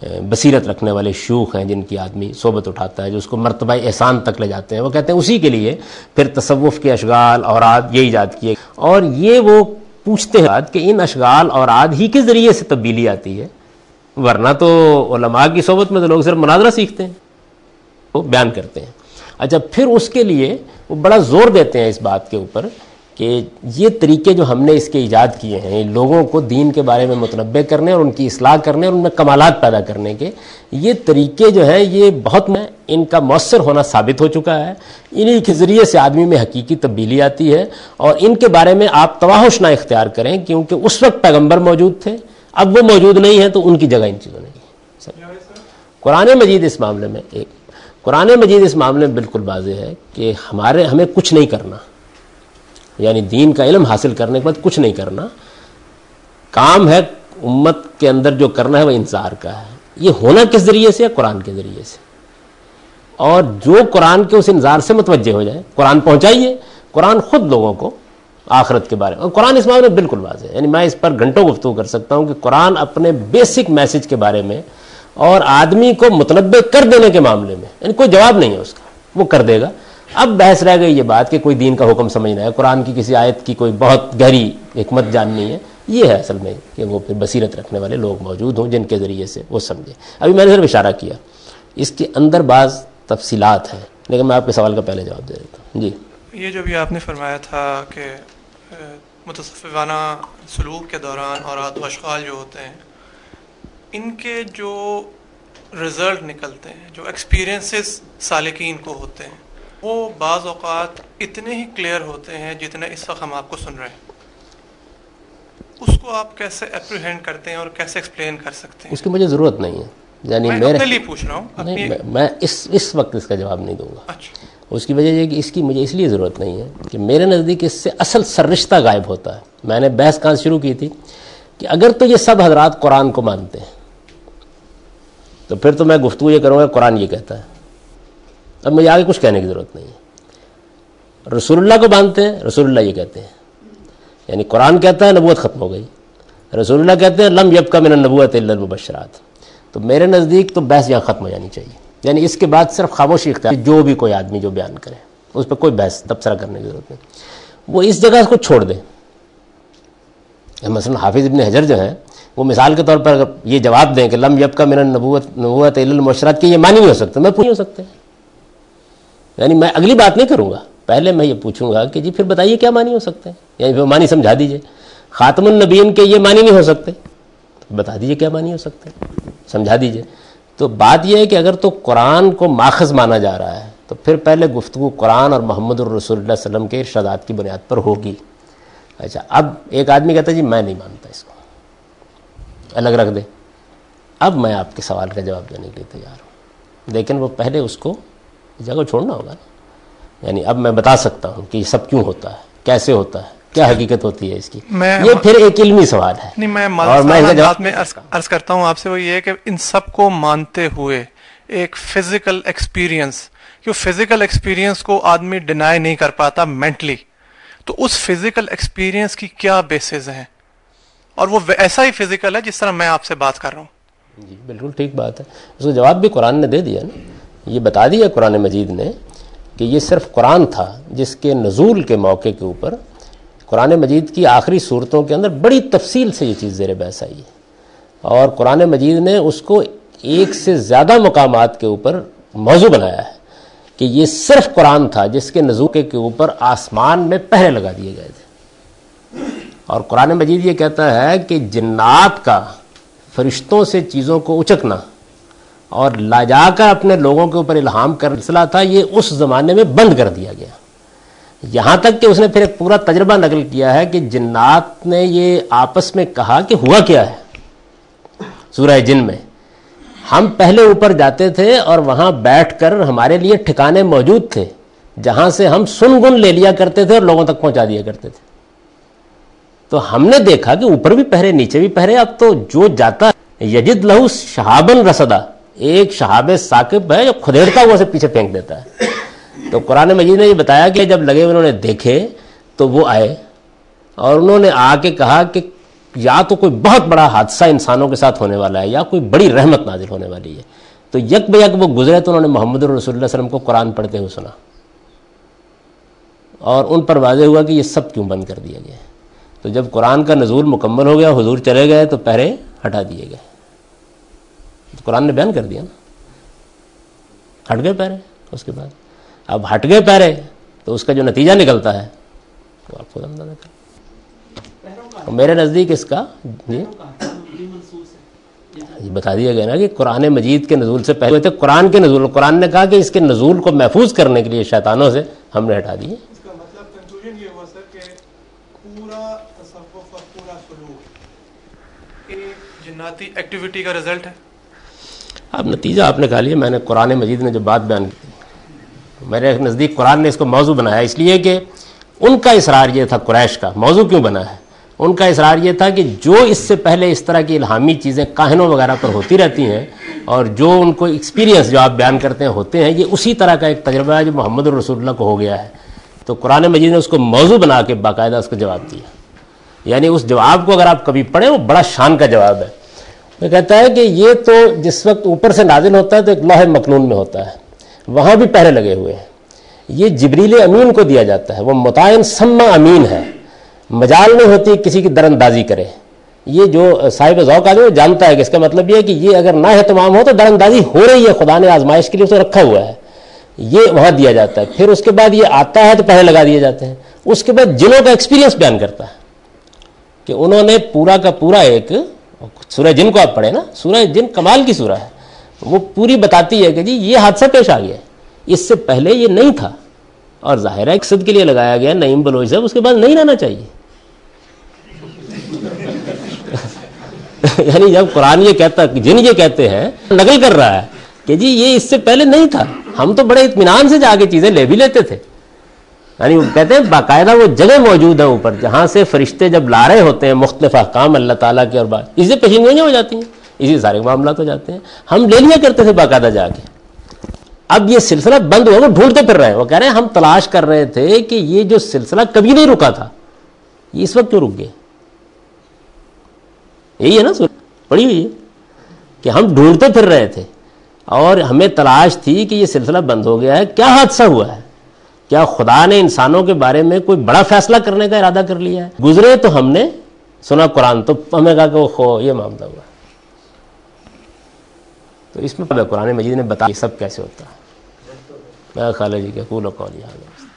بصیرت رکھنے والے شیوخ ہیں جن کی آدمی صحبت اٹھاتا ہے، جو اس کو مرتبہ احسان تک لے جاتے ہیں، وہ کہتے ہیں اسی کے لیے پھر تصوف کے اشغال اوراد یہ ایجاد کیے، اور یہ وہ پوچھتے ہیں کہ ان اشغال اوراد ہی کے ذریعے سے تبدیلی آتی ہے، ورنہ تو علماء کی صحبت میں تو لوگ صرف مناظرہ سیکھتے ہیں، وہ بیان کرتے ہیں۔ اچھا، پھر اس کے لیے وہ بڑا زور دیتے ہیں اس بات کے اوپر کہ یہ طریقے جو ہم نے اس کے ایجاد کیے ہیں لوگوں کو دین کے بارے میں متنبع کرنے اور ان کی اصلاح کرنے اور ان میں کمالات پیدا کرنے کے، یہ طریقے جو ہیں یہ بہت میں ان کا مؤثر ہونا ثابت ہو چکا ہے، انہی کے ذریعے سے آدمی میں حقیقی تبدیلی آتی ہے، اور ان کے بارے میں آپ تواحش نہ اختیار کریں، کیونکہ اس وقت پیغمبر موجود تھے، اب وہ موجود نہیں ہیں تو ان کی جگہ ان چیزوں نے کی۔ قرآن مجید اس معاملے میں ایک قرآن مجید اس معاملے میں بالکل واضح ہے کہ ہمارے ہمیں کچھ نہیں کرنا، یعنی دین کا علم حاصل کرنے کے بعد کچھ نہیں کرنا، کام ہے امت کے اندر جو کرنا ہے وہ انذار کا ہے۔ یہ ہونا کس ذریعے سے ہے؟ قرآن کے ذریعے سے، اور جو قرآن کے اس انذار سے متوجہ ہو جائے، قرآن پہنچائیے، قرآن خود لوگوں کو آخرت کے بارے میں، اور قرآن اس معاملے میں بالکل واضح ہے، یعنی میں اس پر گھنٹوں گفتگو کر سکتا ہوں کہ قرآن اپنے بیسک میسج کے بارے میں اور آدمی کو متنبع کر دینے کے معاملے میں، یعنی کوئی جواب نہیں ہے اس کا، وہ کر دے گا۔ اب بحث رہ گئی یہ بات کہ کوئی دین کا حکم سمجھنا ہے، قرآن کی کسی آیت کی کوئی بہت گہری حکمت جاننی ہے، یہ ہے اصل میں کہ وہ پھر بصیرت رکھنے والے لوگ موجود ہوں جن کے ذریعے سے وہ سمجھے۔ ابھی میں نے صرف اشارہ کیا، اس کے اندر بعض تفصیلات ہیں، لیکن میں آپ کے سوال کا پہلے جواب دے دیتا ہوں۔ جی، یہ جو بھی آپ نے فرمایا تھا کہ متصوفانہ سلوک کے دوران اوراد و اشغال جو ہوتے ہیں، ان کے جو رزلٹ نکلتے ہیں، جو ایکسپیرینسز سالکین کو ہوتے ہیں، وہ بعض اوقات اتنے ہی کلیئر ہوتے ہیں جتنے اس وقت ہم آپ کو سن رہے ہیں۔ اس کو آپ کیسے اپریہینڈ کرتے ہیں اور کیسے ایکسپلین کر سکتے ہیں؟ اس کی مجھے ضرورت نہیں ہے، یعنی میں میرے اپنے لیے پوچھ رہا ہوں، نہیں، میں, میں اس اس وقت اس کا جواب نہیں دوں گا۔ اچھا، اس کی وجہ یہ کہ اس کی مجھے اس لیے ضرورت نہیں ہے کہ میرے نزدیک اس سے اصل سررشتہ غائب ہوتا ہے۔ میں نے بحث کہاں شروع کی تھی کہ اگر تو یہ سب حضرات قرآن کو مانتے ہیں تو پھر تو میں گفتگو یہ کروں گا قرآن یہ کہتا ہے، اب مجھے آگے کچھ کہنے کی ضرورت نہیں ہے۔ رسول اللہ کو مانتے ہیں، رسول اللہ یہ کہتے ہیں، یعنی قرآن کہتا ہے نبوت ختم ہو گئی، رسول اللہ کہتے ہیں لم یبقى من النبوۃ الا المبشرات، تو میرے نزدیک تو بحث یہاں ختم ہو جانی چاہیے، یعنی اس کے بعد صرف خاموشی اختیار، جو بھی کوئی آدمی جو بیان کرے اس پہ کوئی بحث تبصرہ کرنے کی ضرورت نہیں، وہ اس جگہ کو چھوڑ دے۔ مثلا حافظ ابن حجر جو ہیں وہ مثال کے طور پر اگر یہ جواب دیں کہ لم یبقى من النبوۃ نبوۃ الا المبشرات کہ یہ معنی نہیں ہو سکتا، میں پوچھ نہیں ہو سکتے، یعنی میں اگلی بات نہیں کروں گا، پہلے میں یہ پوچھوں گا کہ جی پھر بتائیے کیا معنی ہو سکتے ہیں، یعنی پھر معنی سمجھا دیجئے۔ خاتم النبیین کے یہ معنی نہیں ہو سکتے، بتا دیجئے کیا معنی ہو سکتے ہیں، سمجھا دیجئے۔ تو بات یہ ہے کہ اگر تو قرآن کو ماخذ مانا جا رہا ہے تو پھر پہلے گفتگو قرآن اور محمد الرسول اللہ صلی اللہ علیہ وسلم کے ارشادات کی بنیاد پر ہوگی۔ اچھا، اب ایک آدمی کہتا ہے جی میں نہیں مانتا اس کو، الگ رکھ دے، اب میں آپ کے سوال کا جواب دینے کے لیے تیار ہوں، لیکن وہ پہلے اس کو جگہ چھوڑنا ہوگا نا، یعنی اب میں بتا سکتا ہوں کہ یہ سب کیوں ہوتا ہے، کیسے ہوتا ہے، کیا حقیقت ہوتی ہے اس کی، یہ پھر ایک علمی سوال ہے۔ نہیں، میں اور میں اس کا جواب میں عرض کرتا ہوں آپ سے، وہ یہ کہ ان سب کو مانتے ہوئے ایک فزیکل ایکسپیرینس، کیوں فزیکل ایکسپیرینس کو آدمی ڈینائی نہیں کر پاتا مینٹلی، تو اس فزیکل ایکسپیرینس کی کیا بیسز ہیں، اور وہ ایسا ہی فزیکل ہے جس طرح میں آپ سے بات کر رہا ہوں۔ جی بالکل ٹھیک بات ہے، اس کا جواب بھی قرآن نے دے دیا نا، یہ بتا دیا قرآن مجید نے کہ یہ صرف قرآن تھا جس کے نزول کے موقع کے اوپر قرآن مجید کی آخری صورتوں کے اندر بڑی تفصیل سے یہ چیز زیر بحث آئی ہے، اور قرآن مجید نے اس کو ایک سے زیادہ مقامات کے اوپر موضوع بنایا ہے کہ یہ صرف قرآن تھا جس کے نزول کے اوپر آسمان میں پہرے لگا دیے گئے تھے، اور قرآن مجید یہ کہتا ہے کہ جنات کا فرشتوں سے چیزوں کو اچکنا اور لا جا کر اپنے لوگوں کے اوپر الہام کر سلسلہ تھا، یہ اس زمانے میں بند کر دیا گیا، یہاں تک کہ اس نے پھر ایک پورا تجربہ نقل کیا ہے کہ جنات نے یہ آپس میں کہا کہ ہوا کیا ہے، سورہ جن میں ہم پہلے اوپر جاتے تھے اور وہاں بیٹھ کر ہمارے لیے ٹھکانے موجود تھے جہاں سے ہم سن گن لے لیا کرتے تھے اور لوگوں تک پہنچا دیا کرتے تھے، تو ہم نے دیکھا کہ اوپر بھی پہرے نیچے بھی پہرے، اب تو جو جاتا ہے یجد لہو شہابن رصدا، ایک شہاب ثاقب ہے جو کھدیڑتا ہوا سے پیچھے پھینک دیتا ہے۔ تو قرآن مجید نے یہ بتایا کہ جب لگے انہوں نے دیکھے تو وہ آئے اور انہوں نے آ کے کہا کہ یا تو کوئی بہت بڑا حادثہ انسانوں کے ساتھ ہونے والا ہے یا کوئی بڑی رحمت نازل ہونے والی ہے. تو یک بہ یک وہ گزرے تو انہوں نے محمد رسول اللہ صلی اللہ علیہ وسلم کو قرآن پڑھتے ہوئے سنا اور ان پر واضح ہوا کہ یہ سب کیوں بند کر دیا گیا. تو جب قرآن کا نزول مکمل ہو گیا, حضور چلے گئے تو پہرے ہٹا دیے گئے. تو قرآن نے بیان کر دیا نا, ہٹ گئے پہرے. اس کے بعد اب ہٹ گئے پہرے تو اس کا جو نتیجہ نکلتا ہے وہ آپ خود اندازہ کریں. میرے نزدیک اس کا جی یہ بتا دیا گیا نا کہ قرآن مجید کے نزول سے پہلے تھے قرآن کے نزول. قرآن نے کہا کہ اس کے نزول کو محفوظ کرنے کے لیے شیطانوں سے ہم نے ہٹا دیے. اس کا مطلب کنکلوژن یہ ہوا سر کہ پورا تصوف اور پورا سلوک ایک جناتی ایکٹیویٹی کا رزلٹ ہے. اب نتیجہ آپ نے کہا لیا. میں نے قرآن مجید نے جو بات بیان کی میرے نزدیک قرآن نے اس کو موضوع بنایا اس لیے کہ ان کا اصرار یہ تھا. قریش کا موضوع کیوں بنا ہے؟ ان کا اصرار یہ تھا کہ جو اس سے پہلے اس طرح کی الہامی چیزیں کاہنوں وغیرہ پر ہوتی رہتی ہیں اور جو ان کو ایکسپیرینس جو آپ بیان کرتے ہیں ہوتے ہیں, یہ اسی طرح کا ایک تجربہ ہے جو محمد رسول اللہ کو ہو گیا ہے. تو قرآن مجید نے اس کو موضوع بنا کے باقاعدہ اس کو جواب دیا. یعنی اس جواب کو اگر آپ کبھی پڑھیں وہ بڑا شان کا جواب ہے. وہ کہتا ہے کہ یہ تو جس وقت اوپر سے نازل ہوتا ہے تو ایک لوح مکنون میں ہوتا ہے, وہاں بھی پہرے لگے ہوئے ہیں. یہ جبریل امین کو دیا جاتا ہے, وہ متعین سما امین ہے, مجال نہیں ہوتی کسی کی در اندازی کرے. یہ جو صاحب ذوق آدمی وہ جانتا ہے کہ اس کا مطلب یہ ہے کہ یہ اگر نہ اہتمام ہو تو در اندازی ہو رہی ہے, خدا نے آزمائش کے لیے اسے رکھا ہوا ہے. یہ وہاں دیا جاتا ہے. پھر اس کے بعد یہ آتا ہے تو پہلے لگا دیے جاتے ہیں. اس کے بعد جنوں کا ایکسپیرینس بیان کرتا ہے کہ انہوں نے پورا کا پورا ایک سورہ جن کو آپ پڑھیں نا, سورہ جن کمال کی سورہ ہے, وہ پوری بتاتی ہے کہ جی یہ حادثہ پیش آ گیا, اس سے پہلے یہ نہیں تھا. اور ظاہر ہے مقصد کے لیے لگایا گیا نعیم بلوچ صاحب, اس کے بعد نہیں رہنا چاہیے. یعنی جب قرآن یہ کہتا جن یہ کہتے ہیں نقل کر رہا ہے کہ جی یہ اس سے پہلے نہیں تھا, ہم تو بڑے اطمینان سے جا کے چیزیں لے بھی لیتے تھے. یعنی وہ کہتے ہیں باقاعدہ وہ جگہ موجود ہے اوپر جہاں سے فرشتے جب لا رہے ہوتے ہیں مختلف احکام اللہ تعالیٰ کے, اور بات اسی سے پیشینگوئیاں ہو جاتی ہیں, اسی سارے معاملات ہو جاتے ہیں. ہم لے لیا کرتے تھے باقاعدہ جا کے. اب یہ سلسلہ بند ہوا, وہ ڈھونڈتے پھر رہے ہیں. وہ کہہ رہے ہیں ہم تلاش کر رہے تھے کہ یہ جو سلسلہ کبھی نہیں رکا تھا یہ اس وقت کیوں رک گیا. یہی ہے نا پڑھی ہوئی ہے کہ ہم ڈھونڈتے پھر رہے تھے اور ہمیں تلاش تھی کہ یہ سلسلہ بند ہو گیا ہے. کیا حادثہ ہوا ہے؟ کیا خدا نے انسانوں کے بارے میں کوئی بڑا فیصلہ کرنے کا ارادہ کر لیا ہے؟ گزرے تو ہم نے سنا قرآن تو ہمیں کہا کہ وہ خو یہ معاملہ ہوا. تو اس میں قرآن مجید نے بتایا یہ سب کیسے ہوتا ہے. میں خالد جی کے قول و قول